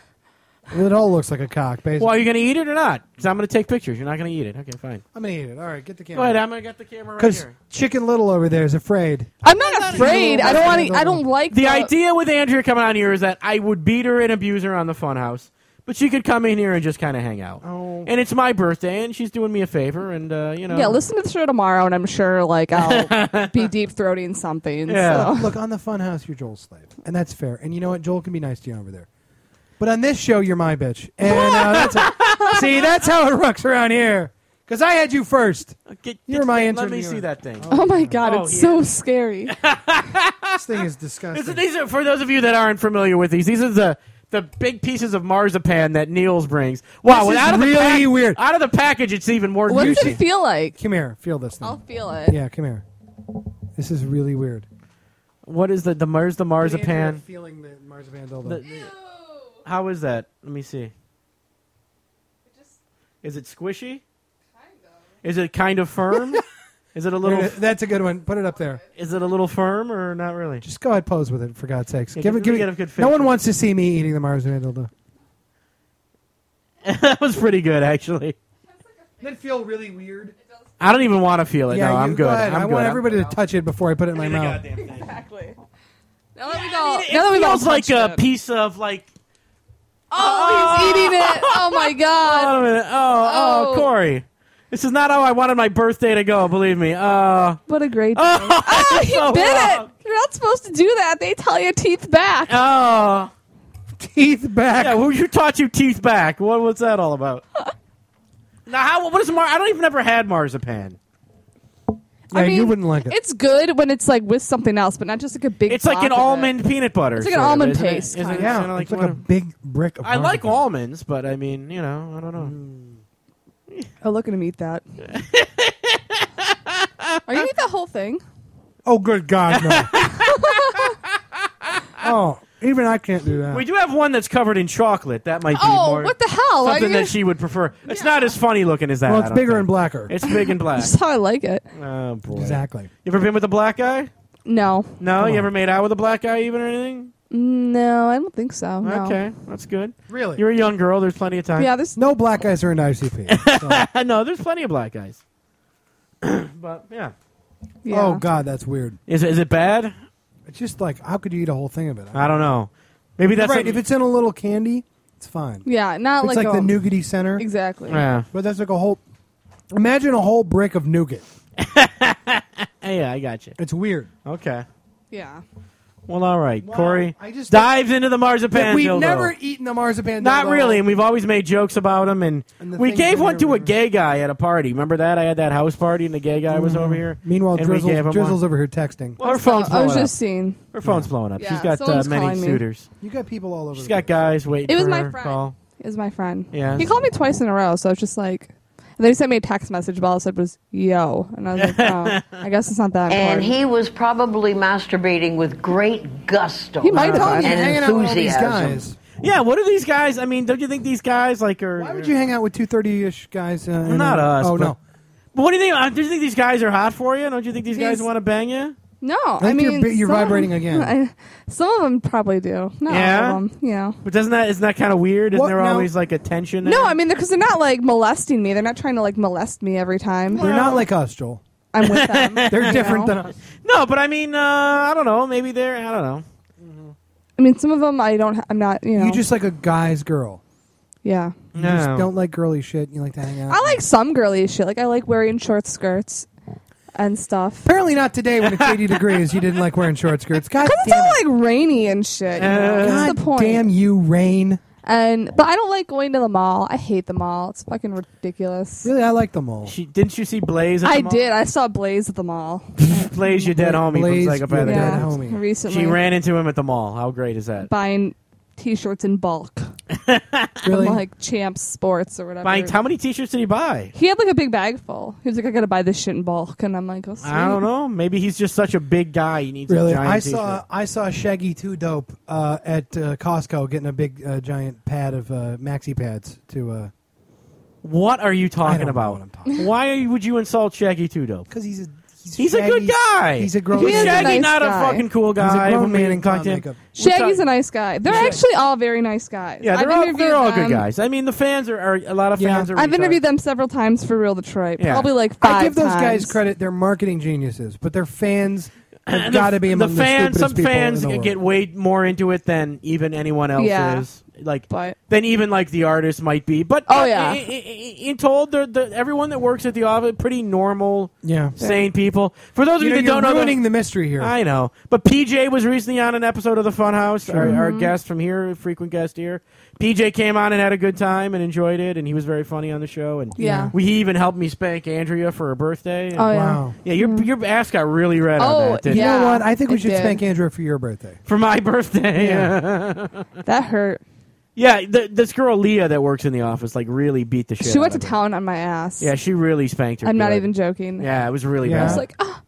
It all looks like a cock, basically. Well, are you going to eat it or not? Because I'm going to take pictures. You're not going to eat it. Okay, fine. I'm going to eat it. All right, get the camera. Go ahead. I'm going to get the camera right Because here. Chicken Little over there is afraid. I'm not afraid. I don't want to. I don't like The idea with Andrea coming on here is that I would beat her and abuse her on the Funhouse, but she could come in here and just kind of hang out. Oh. And it's my birthday, and she's doing me a favor, and you know. Yeah, listen to the show tomorrow, and I'm sure like I'll be deep throating something. Yeah. So. Look, on the Funhouse, you're Joel's slave. And that's fair. And you know what? Joel can be nice to you over there. But on this show, you're my bitch. And see, that's how it works around here. Because I had you first. You're my intern. Let me see that thing. Oh my god, Oh, it's yeah. so scary. This thing is disgusting. These are, for those of you that aren't familiar with these are the big pieces of marzipan that Niels brings. Wow, This is out of really the weird. Out of the package, it's even more What does juicy. it feel like? Come here. Feel this thing. I'll feel it. Yeah, come here. This is really weird. What is the marzipan? Feeling the marzipan dildo. How is that? Let me see. Is it squishy? Is it kind of firm? Is it a little? That's a good one. Put it up there. Is it a little firm or not really? Just go ahead, pose with it, for God's sakes. Yeah, give let it. me get a good No picture. one wants to see me eating the marzipan dildo. That was pretty good, actually. Doesn't it feel really weird? I don't even want to feel it. Yeah, no, I'm you good. go ahead. I'm I good. want I'm- everybody to touch it before I put it in my mouth. Exactly. Now that we've all, It now that we've all feels like touched a it. piece of like. Oh, he's eating it. Oh my Hold god. on a minute. Oh, Oh. Corey. This is not how I wanted my birthday to go, believe me. What a great day. Oh, He so bit wrong. it. You're not supposed to do that. They tell you teeth back. Oh. Teeth back. Yeah, who taught you teeth back? What's that all about? Now, what is I don't even ever had marzipan. Yeah, I mean, you wouldn't like it. It's good when it's like with something else, but not just like a big. It's like block an of almond peanut butter. It's like an sort of, almond isn't it? paste, Isn't it kinda. kinda Yeah, it's one like a of- big brick of I like marzipan. almonds, but I mean, I don't know. it. Oh, look at him eat that. Are you gonna eat the whole thing? Oh, good God, no. Oh, even I can't do that. We do have one that's covered in chocolate. That might be Oh, more what the hell? Are something you that she would prefer. It's not as funny looking as that. Well, I it's don't bigger think. and blacker. It's big and black. That's how I like it. Oh boy! Exactly. You ever been with a black guy? No. No, you ever made out with a black guy even or anything? No, I don't think so. No. Okay, that's good. Really? You're a young girl. There's plenty of time. Yeah, there's No black guys are in ICP. So. no, there's plenty of black guys. But yeah, yeah. Oh, God, that's weird. is it bad? It's just like, how could you eat a whole thing of it? I don't know. Maybe that's right. If it's in a little candy, it's fine. Yeah, not It's like, like the nougaty center. Exactly. Yeah. But that's like a whole... Imagine a whole brick of nougat. Yeah, I got you. It's weird. Okay. Yeah. Well, all right. Wow. Corey I just- dives into the marzipan We've dildo. never eaten the marzipan Not dildo. really, and we've always made jokes about them. And And the we things gave in one here to a were- gay guy at a party. Remember that? I had that house party, and the gay guy was over here. Meanwhile, and we gave him Drizzle's one. over here texting. Well, her phone's I blowing was up. just seeing. Her phone's blowing up. Yeah, She's got someone's many calling me. suitors. You got people all over. She's the got place. guys waiting It was for my her friend. call. It was my friend. Yes. He called me twice in a row, so I was just like. And then he sent me a text message, but all I said was, yo. And I was like, oh, I guess it's not that And important. he was probably masturbating with great gusto He might have. Told you, and hanging out with all these enthusiasm. guys. Yeah, what are these guys? I mean, don't you think these guys like are? Why would you hang out with 230-ish guys? Not us. Oh, but, no. But what do you think? Do you think these guys are hot for you? Don't you think these guys These- want to bang you? No, I think you're some- vibrating again. Some of them probably do. Not Yeah? all of them. Yeah. But isn't that kind of weird? Isn't What? there No. always like a tension? No, there? I mean, because they're not like molesting me. They're not trying to like molest me every time. They're not like us, Joel. I'm with them. They're different than us. No, but I mean, I don't know. Maybe they're. I don't know. I mean, some of them I don't. I'm not. You know. You just like a guy's girl. Yeah. You just don't like girly shit. You like to hang out. I like some girly shit. Like I like wearing short skirts and stuff. Apparently not today when it's 80 degrees. You didn't like wearing short skirts. God Because it's damn all it. like rainy and shit. You know? God That's the point. damn you, rain. But I don't like going to the mall. I hate the mall. It's fucking ridiculous. Really, I like them all. Didn't you see Blaze? At the I mall? did. I saw Blaze at the mall. Blaze, your dead homie Blaze, from Psychopath. your dead Yeah, homie. recently. She ran into him at the mall. How great is that? Buying T-shirts in bulk. Really? From like Champs Sports or whatever. How many T-shirts did he buy? He had like a big bag full. He was like, I gotta buy this shit in bulk. And I'm like, oh, sweet. I don't know. Maybe he's just such a big guy. He needs a Really, giant I saw Shaggy 2 Dope at Costco getting a big giant pad of maxi pads to. What are you I talking don't know about? what I'm talking Why would you insult Shaggy 2 Dope? Because he's a good guy. He's a grown He is a Shaggy, nice not guy. a fucking cool guy. He's a grown When we man in talk clown to him- makeup. Shaggy's a nice guy. They're actually all very nice guys. Yeah, I've interviewed they're all them. good guys. I mean, the fans are a lot of fans are. I've retarded. interviewed them several times for Real Detroit. Yeah. Probably like 5 I give those guys times. credit. They're marketing geniuses, but their fans have And got to be among the fans. Some stupidest people fans in the world. get way more into it than even anyone else Yeah. is. Like But than even like the artist might be. But Oh, yeah. in told, everyone that works at the office pretty normal, Yeah. sane people. For those of you that you're don't know, ruining the mystery here. I know. But PJ was recently on an episode of the Funhouse. Sure. Our guest from here, frequent guest here. PJ came on and had a good time and enjoyed it, and he was very funny on the show. And Yeah. he even helped me spank Andrea for her birthday. And Oh, yeah. Wow. yeah, your ass got really red on Oh, that. Didn't You it? know Yeah, what? I think we it should did. spank Andrew for your birthday. For my birthday. That hurt. Yeah, this girl Leah that works in the office like really beat the shit. She went out to of her. town on my ass. Yeah, she really spanked her. I'm not good. even joking. Yeah, it was really Yeah. I bad. was like, ah,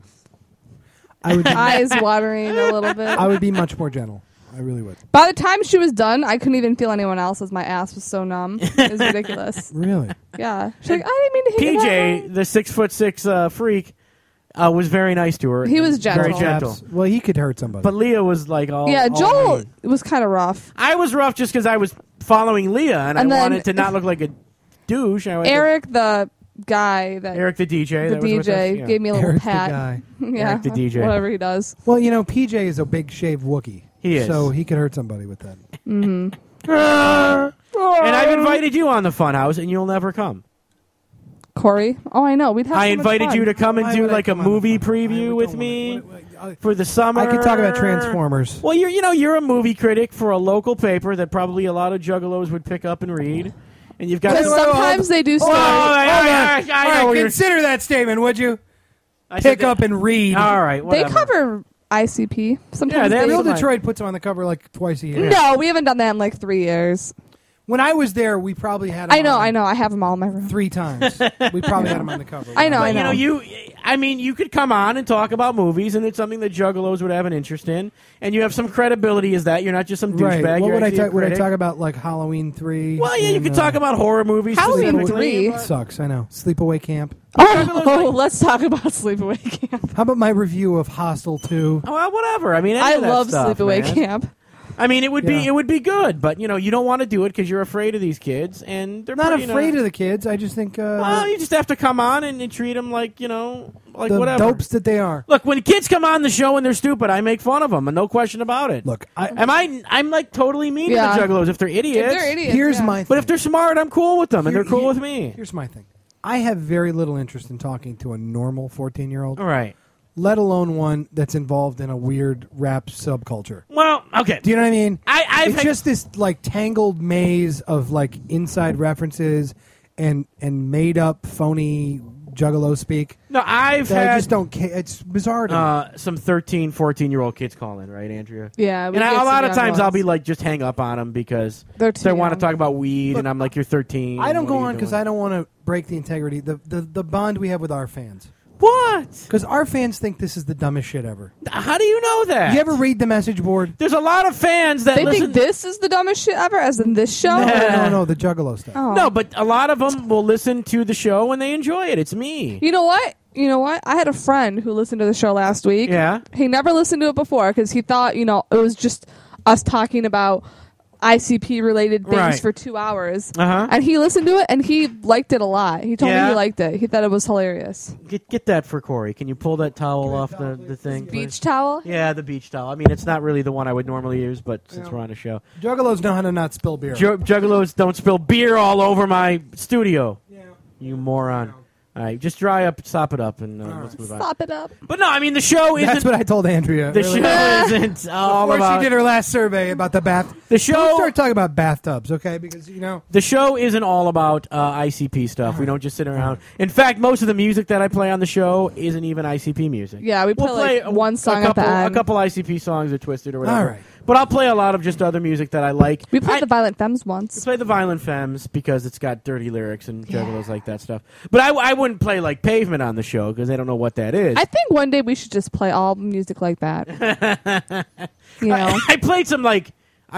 I would. eyes watering a little bit. I would be much more gentle. I really would. By the time she was done, I couldn't even feel anyone else's. My ass was so numb. It was ridiculous. Really? Yeah. She's like, I didn't mean to hit you that PJ, way. the 6'6" freak, was very nice to her. He was gentle. Very gentle. Perhaps- Well, he could hurt somebody. But Leah was like all. Yeah, all Joel mean. was kind of rough. I was rough just because I was following Leah and And I then- wanted to not look like a douche. I went to- Eric, the guy that Eric the DJ. the that was with us, DJ yeah. gave me a little Eric the pat. guy. Yeah, Eric the DJ. whatever he does. Well, you know, PJ is a big shaved Wookiee. He is. So he could hurt somebody with that. And I've invited you on the Funhouse, and you'll never come. Corey. Oh, I know. We'd have. I so much invited fun. you to come and Why do would I like a come on the movie Funhouse? preview with me for the summer. I could talk about Transformers. Well, you're a movie critic for a local paper that probably a lot of juggalos would pick up and read, and you've got. Because sometimes they do Oh, stories. I know All right, what you're- consider that statement, would you? I said Pick up and read. All right, They whatever. cover ICP. Sometimes Yeah, they Real some- Detroit puts him on the cover like twice a year. No, we haven't done that in like 3 years. When I was there, we probably had him I know. on I have them all in my room. 3 times. We probably had him on the cover. I know. But, you could come on and talk about movies, and it's something that juggalos would have an interest in, and you have some credibility as that. You're not just some douchebag. Right. What You're would I actually a talk? Would I critic. talk about like Halloween 3? Well, yeah, you could talk about horror movies. Halloween specifically. 3? It sucks. I know. Sleepaway Camp. Oh, let's talk about Sleepaway Camp. How about my review of Hostel 2? Oh, well, whatever. I mean, any I of that love stuff, Sleepaway man. Camp. I mean, it would Yeah. be good, but you don't want to do it because you're afraid of these kids, and they're Not pretty, afraid of the kids. I just think Well, you just have to come on and treat them like the whatever. dopes that they are. Look, when kids come on the show and they're stupid, I make fun of them, and no question about it. Look, I'm like totally mean Yeah. to the juggalos if they're idiots. If they're idiots, here's yeah. my thing. But if they're smart, I'm cool with them, and Here- they're cool here- with me. Here's my thing. I have very little interest in talking to a normal 14-year-old, All right. let alone one that's involved in a weird rap subculture. Well, okay. Do you know what I mean? I've It's just this like tangled maze of like inside references and made up phony juggalo speak. No, I've that I had just don't care. It's bizarre to me. some 13, 14-year-old kids call in, right, Andrea? Yeah, we And get a some lot of young times I'll ones. be like, just hang up on them because They're too they want to young. talk about weed, and I'm like, you're 13. I don't what go are you on because doing? I don't want to break the integrity, the bond we have with our fans. What? Because our fans think this is the dumbest shit ever. How do you know that? You ever read the message board? There's a lot of fans that They listen. think this is the dumbest shit ever, as in this show. No, the juggalo stuff. Oh. No, but a lot of them will listen to the show and they enjoy it. It's me. You know what? You know what? I had a friend who listened to the show last week. Yeah. He never listened to it before because he thought, it was just us talking about ICP related things Right. for 2 hours. Uh-huh. And he listened to it and he liked it a lot. He told me Yeah? he liked it. He thought it was hilarious. Get that for Corey. Can you pull that towel off the thing? Beach please? towel? Yeah, the beach towel. I mean, it's not really the one I would normally use, but since we're on a show. Juggalos know how to not spill beer. Juggalos don't spill beer all over my studio. Yeah. You moron. All right, just sop it up, and let's move on. Sop it up. But no, I mean, the show isn't... That's what I told Andrea. The earlier. show isn't all Before about... she did her last survey about the bath. The show... Don't start talking about bathtubs, okay? Because, The show isn't all about ICP stuff. We don't just sit around. In fact, most of the music that I play on the show isn't even ICP music. Yeah, we play like one song at the end. A couple ICP songs are Twisted or whatever. All right. But I'll play a lot of just other music that I like. We played the Violent Femmes once. We play the Violent Femmes because it's got dirty lyrics and juggalos like that stuff. But I wouldn't play like Pavement on the show because they don't know what that is. I think one day we should just play all music like that. I played some what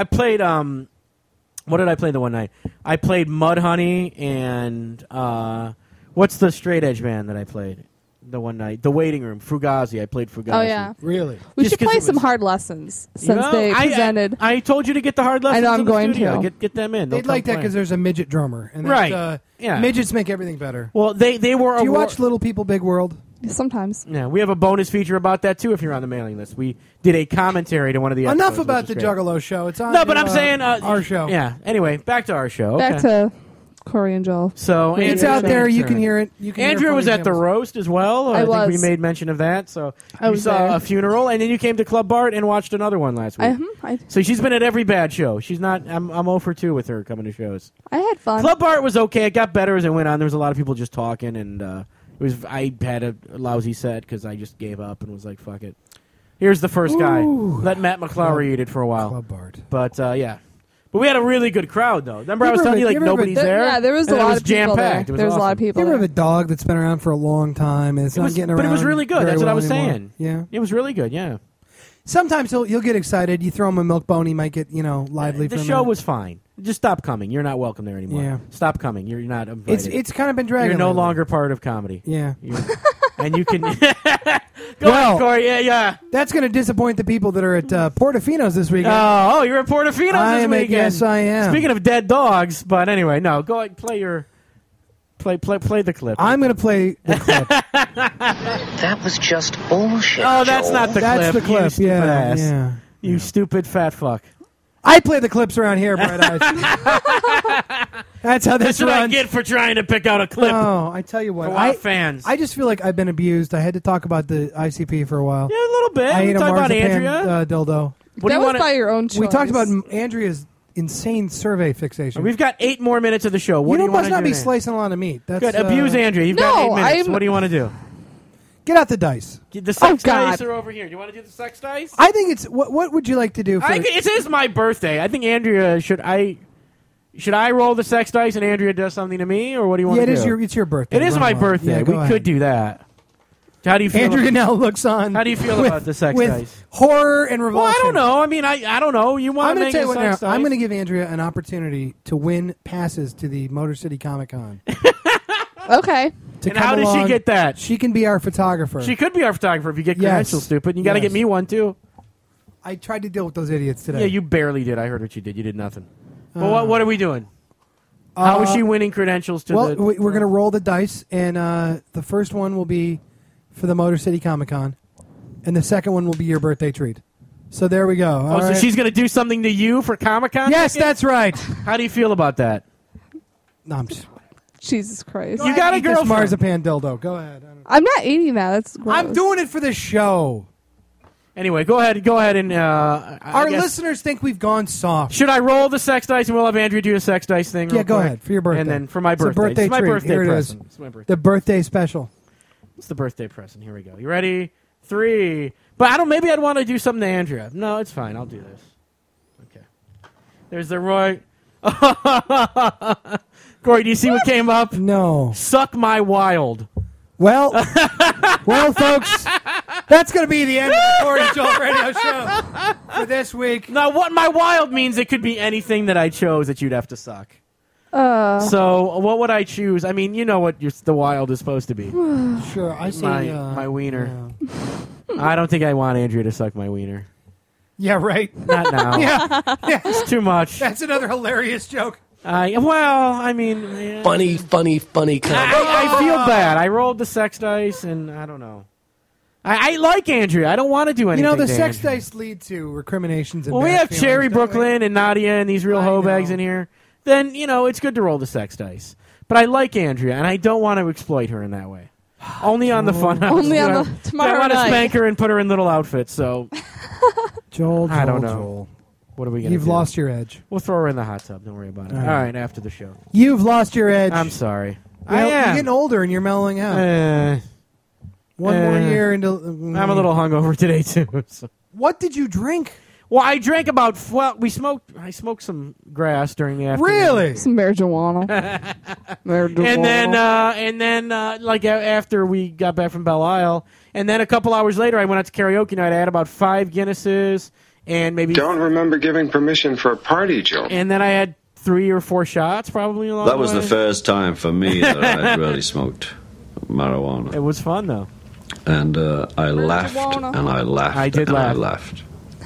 did I play the one night? I played Mudhoney and what's the straight edge band that I played the one night? The Waiting Room, Fugazi. I played Fugazi. Oh yeah, really? We Just should play 'cause it some was- hard lessons since they presented. I told you to get the hard lessons. I know I'm in the going studio. to. Get them in. They'd like that because there's a midget drummer. And that's, Right. Yeah. Midgets make everything better. Well, they were. Do you watch Little People, Big World? Sometimes. Yeah, we have a bonus feature about that too. If you're on the mailing list, we did a commentary to one of the episodes, Enough about which the is great. Juggalo show. It's on. No, but I'm saying our show. Yeah. Anyway, back to our show. Back Okay. to Corey and Joel. So It's Andrew- out there. You can hear it. You can hear Andrew it from was the at the examples. roast as well. I think was. we made mention of that. So I you was saw there. a funeral, and then you came to Club Bart and watched another one last week. So she's been at every bad show. She's not. I'm 0 for 2 with her coming to shows. I had fun. Club Bart was okay. It got better as it went on. There was a lot of people just talking, and it was. I had a lousy set because I just gave up and was like, "Fuck it." Here's the first guy. Let Matt McClowry eat it for a while. Club Bart. But yeah. But we had a really good crowd, though. Remember, I was You telling you, ever- like, you ever- nobody's there- there? Yeah, there was And a it lot was of people there. jam-packed. It was There was a lot of awesome. people You ever have there. a dog that's been around for a long time and it's It not was, getting around? but it was really good. very That's what I well was anymore? saying. Yeah. It was really good, yeah. Sometimes you'll get excited. You throw him a milk bone, he might get lively. The for a show minute. was fine. Just stop coming. You're not welcome there anymore. Yeah. Stop coming. You're not invited. It's kind of been dragging. You're no lately. longer part of comedy. Yeah. And you can... Go ahead, Corey. Yeah. That's going to disappoint the people that are at Portofino's this weekend. Oh, you're at Portofino's I this am weekend. Yes, I am. Speaking of dead dogs, but anyway, no. Go ahead, play your... Play the clip. I'm going to play the clip. That was just bullshit. Oh, that's not the That's clip. the clip. You stupid Yeah, ass. yeah. You stupid fat fuck. I play the clips around here, Bright Eyes. That's how this That's what I runs. get for trying to pick out a clip. Oh, I tell you what. For our fans. I just feel like I've been abused. I had to talk about the ICP for a while. Yeah, a little bit. I We ate a talked about marzipan Andrea. dildo. What do that you was wanna- by your own choice. We talked about Andrea's insane survey fixation. We've got 8 more minutes of the show. What do you want must to not do be now? slicing a lot of meat. That's, Good. Abuse Andrea. You've got 8 minutes. What do you want to do? Get out the dice. The sex God. dice are over here. Do you want to do the sex dice? I think it's. What would you like to do? For, It is my birthday. I think Andrea should I roll the sex dice and Andrea does something to me, or what do you want yeah, to do? it's your birthday. It is Run my along. birthday. Yeah, We go could ahead. do that. How do you feel? Andrea about, now looks on. How do you feel about the sex with dice? horror and revulsion. Well, I don't know. I mean, I don't know. You want I'm to going make to tell you a what now. sex dice? I'm going to give Andrea an opportunity to win passes to the Motor City Comic Con. Okay. To And come how does she along. get that? She can be our photographer. She could be our photographer if you get Yes. credentials, stupid. You got to Yes. get me one too. I tried to deal with those idiots today. Yeah, you barely did. I heard what you did. You did nothing. Well, what are we doing? How is she winning credentials to well, the... we're going to roll the dice, and the first one will be for the Motor City Comic Con, and the second one will be your birthday treat. So there we go. All so right. she's going to do something to you for Comic-Con? Yes, that's right. How do you feel about that? No, I'm just. Jesus Christ. You got a Eat this girlfriend. marzipan dildo. Go ahead. I'm not eating that. That's gross. I'm doing it for the show. Anyway, go ahead and... Our listeners think we've gone soft. Should I roll the sex dice and we'll have Andrew do a sex dice thing? Yeah, real go quick? ahead for your birthday. And then for my It's a birthday. birthday It's my treat. birthday Here it is. present. It's my birthday. The birthday special. It's the birthday present. Here we go. You ready? 3. But I don't. Maybe I'd want to do something to Andrea. No, it's fine. I'll do this. Okay. There's the Roy. Corey, do you see what came up? No. Suck my wild. Well, folks, that's going to be the end of the Corey and Joel Radio Show for this week. Now, what my wild means, it could be anything that I chose that you'd have to suck. So what would I choose? I mean, you know what the wild is supposed to be. Sure, I see. My wiener. I don't think I want Andrea to suck my wiener. Yeah, right. Not now. yeah, it's too much. That's another hilarious joke. I mean, funny comment. I feel bad. I rolled the sex dice, and I don't know. I like Andrea. I don't want to do anything. You know, the to sex Andrea. dice lead to recriminations. And Well, we bad have feelings, Cherry don't Brooklyn and Nadia and these real hoe bags in here. Then it's good to roll the sex dice. But I like Andrea, and I don't want to exploit her in that way. Only on the fun house. Only on the tomorrow I want to night. spank her and put her in little outfits. So Joel, I don't know. Joel. What are we going to do? You've lost your edge. We'll throw her in the hot tub. Don't worry about it. All All right. right, after the show. You've lost your edge. I'm sorry. You know, I am. You're getting older and you're mellowing out. One more year into. I'm a little hungover today too. So. What did you drink? Well, I drank I smoked some grass during the afternoon. Really? Some marijuana. And then like after we got back from Belle Isle, and then a couple hours later, I went out to karaoke night. I had about 5 Guinnesses and maybe. Don't remember giving permission for a party, Joe. And then I had 3 or 4 shots, probably along That was the the way. first time for me that I'd really smoked marijuana. It was fun though. And I laughed and I laughed. I did and laugh. I laughed.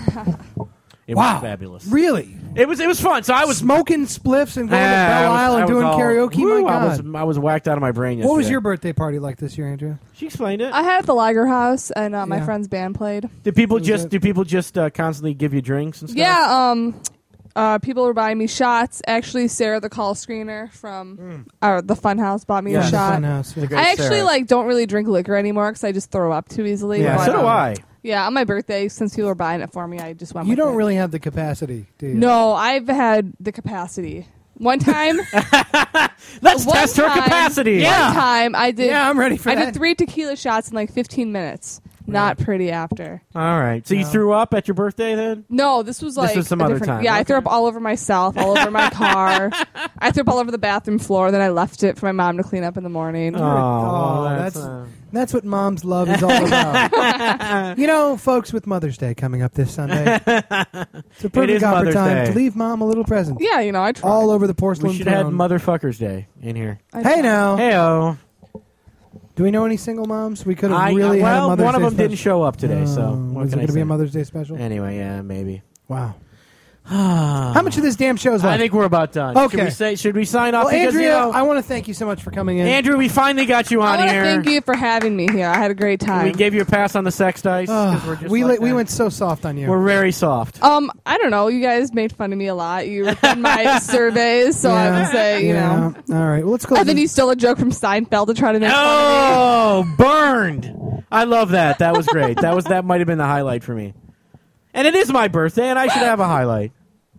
It Wow. was fabulous. Really? It was fun. So I was smoking spliffs and going to Belle Isle and doing karaoke. Woo, My God. I was whacked out of my brain yesterday. What was your birthday party like this year, Andrea? She explained it. I had it at the Liger House, and my Yeah. friend's band played. Do people just constantly give you drinks and stuff? Yeah, people were buying me shots. Actually, Sarah, the call screener from the Funhouse, bought me Yeah, a the shot. Funhouse, yeah. I actually don't really drink liquor anymore because I just throw up too easily. Yeah, But, so do I. Yeah, on my birthday, since people were buying it for me, I just went. You with don't it. really have the capacity, do you? No, I've had the capacity. One time, let's test her capacity. One time, I did. Yeah, I'm ready for I that. did 3 tequila shots in like 15 minutes. Not pretty after. All right. So you threw up at your birthday then? No, this was like was some a other different- time. Yeah, I Okay. threw up all over myself, all over my car. I threw up all over the bathroom floor. Then I left it for my mom to clean up in the morning. Oh, That's what mom's love is all about. You know, folks, with Mother's Day coming up this Sunday, it's a It perfect is Mother's time Day. to leave mom a little present. Yeah, I tried. All over the porcelain We should have had throne. Motherfuckers Day in here. Hey now. Heyo. Do we know any single moms? We could have really had a well, Mother's one of Day them didn't special. show up today, so what is it can I going to be say? a Mother's Day special? Anyway, yeah, maybe. Wow. How much of this damn show is left? I think we're about done. Okay. Should we sign off? Well, Because, Andrea, you know, I want to thank you so much for coming in. Andrew, we finally got you I on want to here. thank you for having me here. I had a great time. We gave you a pass on the sex dice. 'Cause we're just we like we that. went so soft on you. We're very soft. I don't know. You guys made fun of me a lot. You did my surveys, so I would say, you know. All right. Well, let's go. And then you stole a joke from Seinfeld to try to make fun Oh, burned! I love that. That was great. That might have been the highlight for me. And it is my birthday, and I should have a highlight.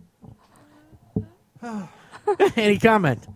Any comment?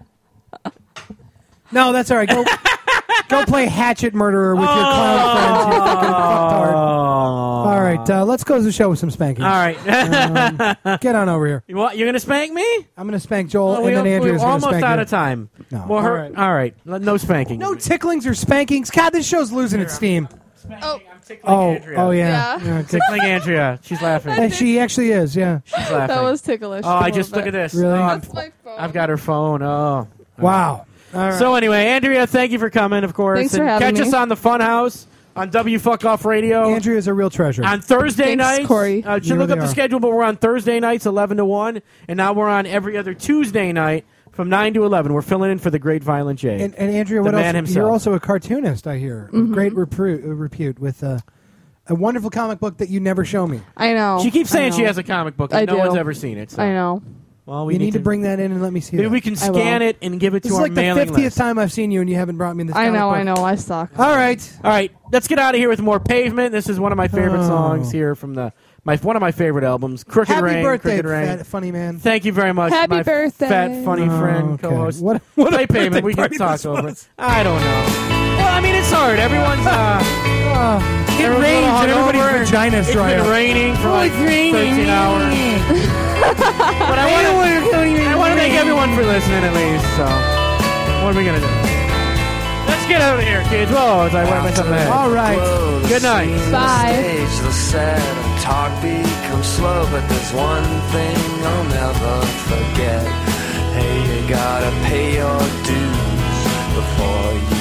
No, that's all right. Go play Hatchet Murderer with your clown friends. You fucking fucktard. All right, let's close the show with some spanking. All right. Get on over here. You're going to spank me? I'm going to spank Joel, Oh, and then Andrew's we're going to almost spank out you. of time. No. Well, All right. all right. No spanking. No ticklings or spankings. God, this show's losing its steam. Andrea. Oh, yeah. Yeah. Tickling Andrea. She's laughing. And she actually is, yeah. She's laughing. That was ticklish. Oh, I just look at this. Really? Oh, That's my phone. I've got her phone. Oh. Wow. All right. So anyway, Andrea, thank you for coming, of course. Thanks for And having catch me. us on the Funhouse on W Fuck Off Radio. Andrea is a real treasure. On Thursday Thanks, nights, Corey. you You look really up the are. schedule, but we're on Thursday nights, 11 to 1, and now we're on every other Tuesday night from 9 to 11. We're filling in for the Great Violent J. And Andrea, the what man else? himself. You're also a cartoonist, I hear. Of great repute with a wonderful comic book that you never show me. I know. She keeps saying I she know. has a comic book, I and no do. one's ever seen it. So. I know. Well, we You need to bring that in and let me see Maybe that. we can I will. scan it and give it This to is our like the mailing 50th list. time I've seen you, and you haven't brought me this I comic know. book. I know. I suck. All right. All right, let's get out of here with more Pavement. This is one of my favorite songs here from one of my favorite albums, Crooked Happy Rain. birthday, Crooked Rain. fat, funny man. Thank you very much, Happy my birthday. fat, funny friend, okay. co-host. What Play a Pavement. We birthday can party talk this over. was. I don't know. Well, I mean, it's hard. Everyone's It everyone's rains a little and everybody's hungover. vaginas It's dry been up. raining for Oh, like it's raining. 13 hours. But I want to thank everyone for listening at least. So, what are we gonna do? Let's get out of here, kids. Whoa, as I wet myself in the head. All right. Good night. Bye. Stage, the set and talk becomes slow, but there's one thing I'll never forget. Hey, you gotta pay your dues before you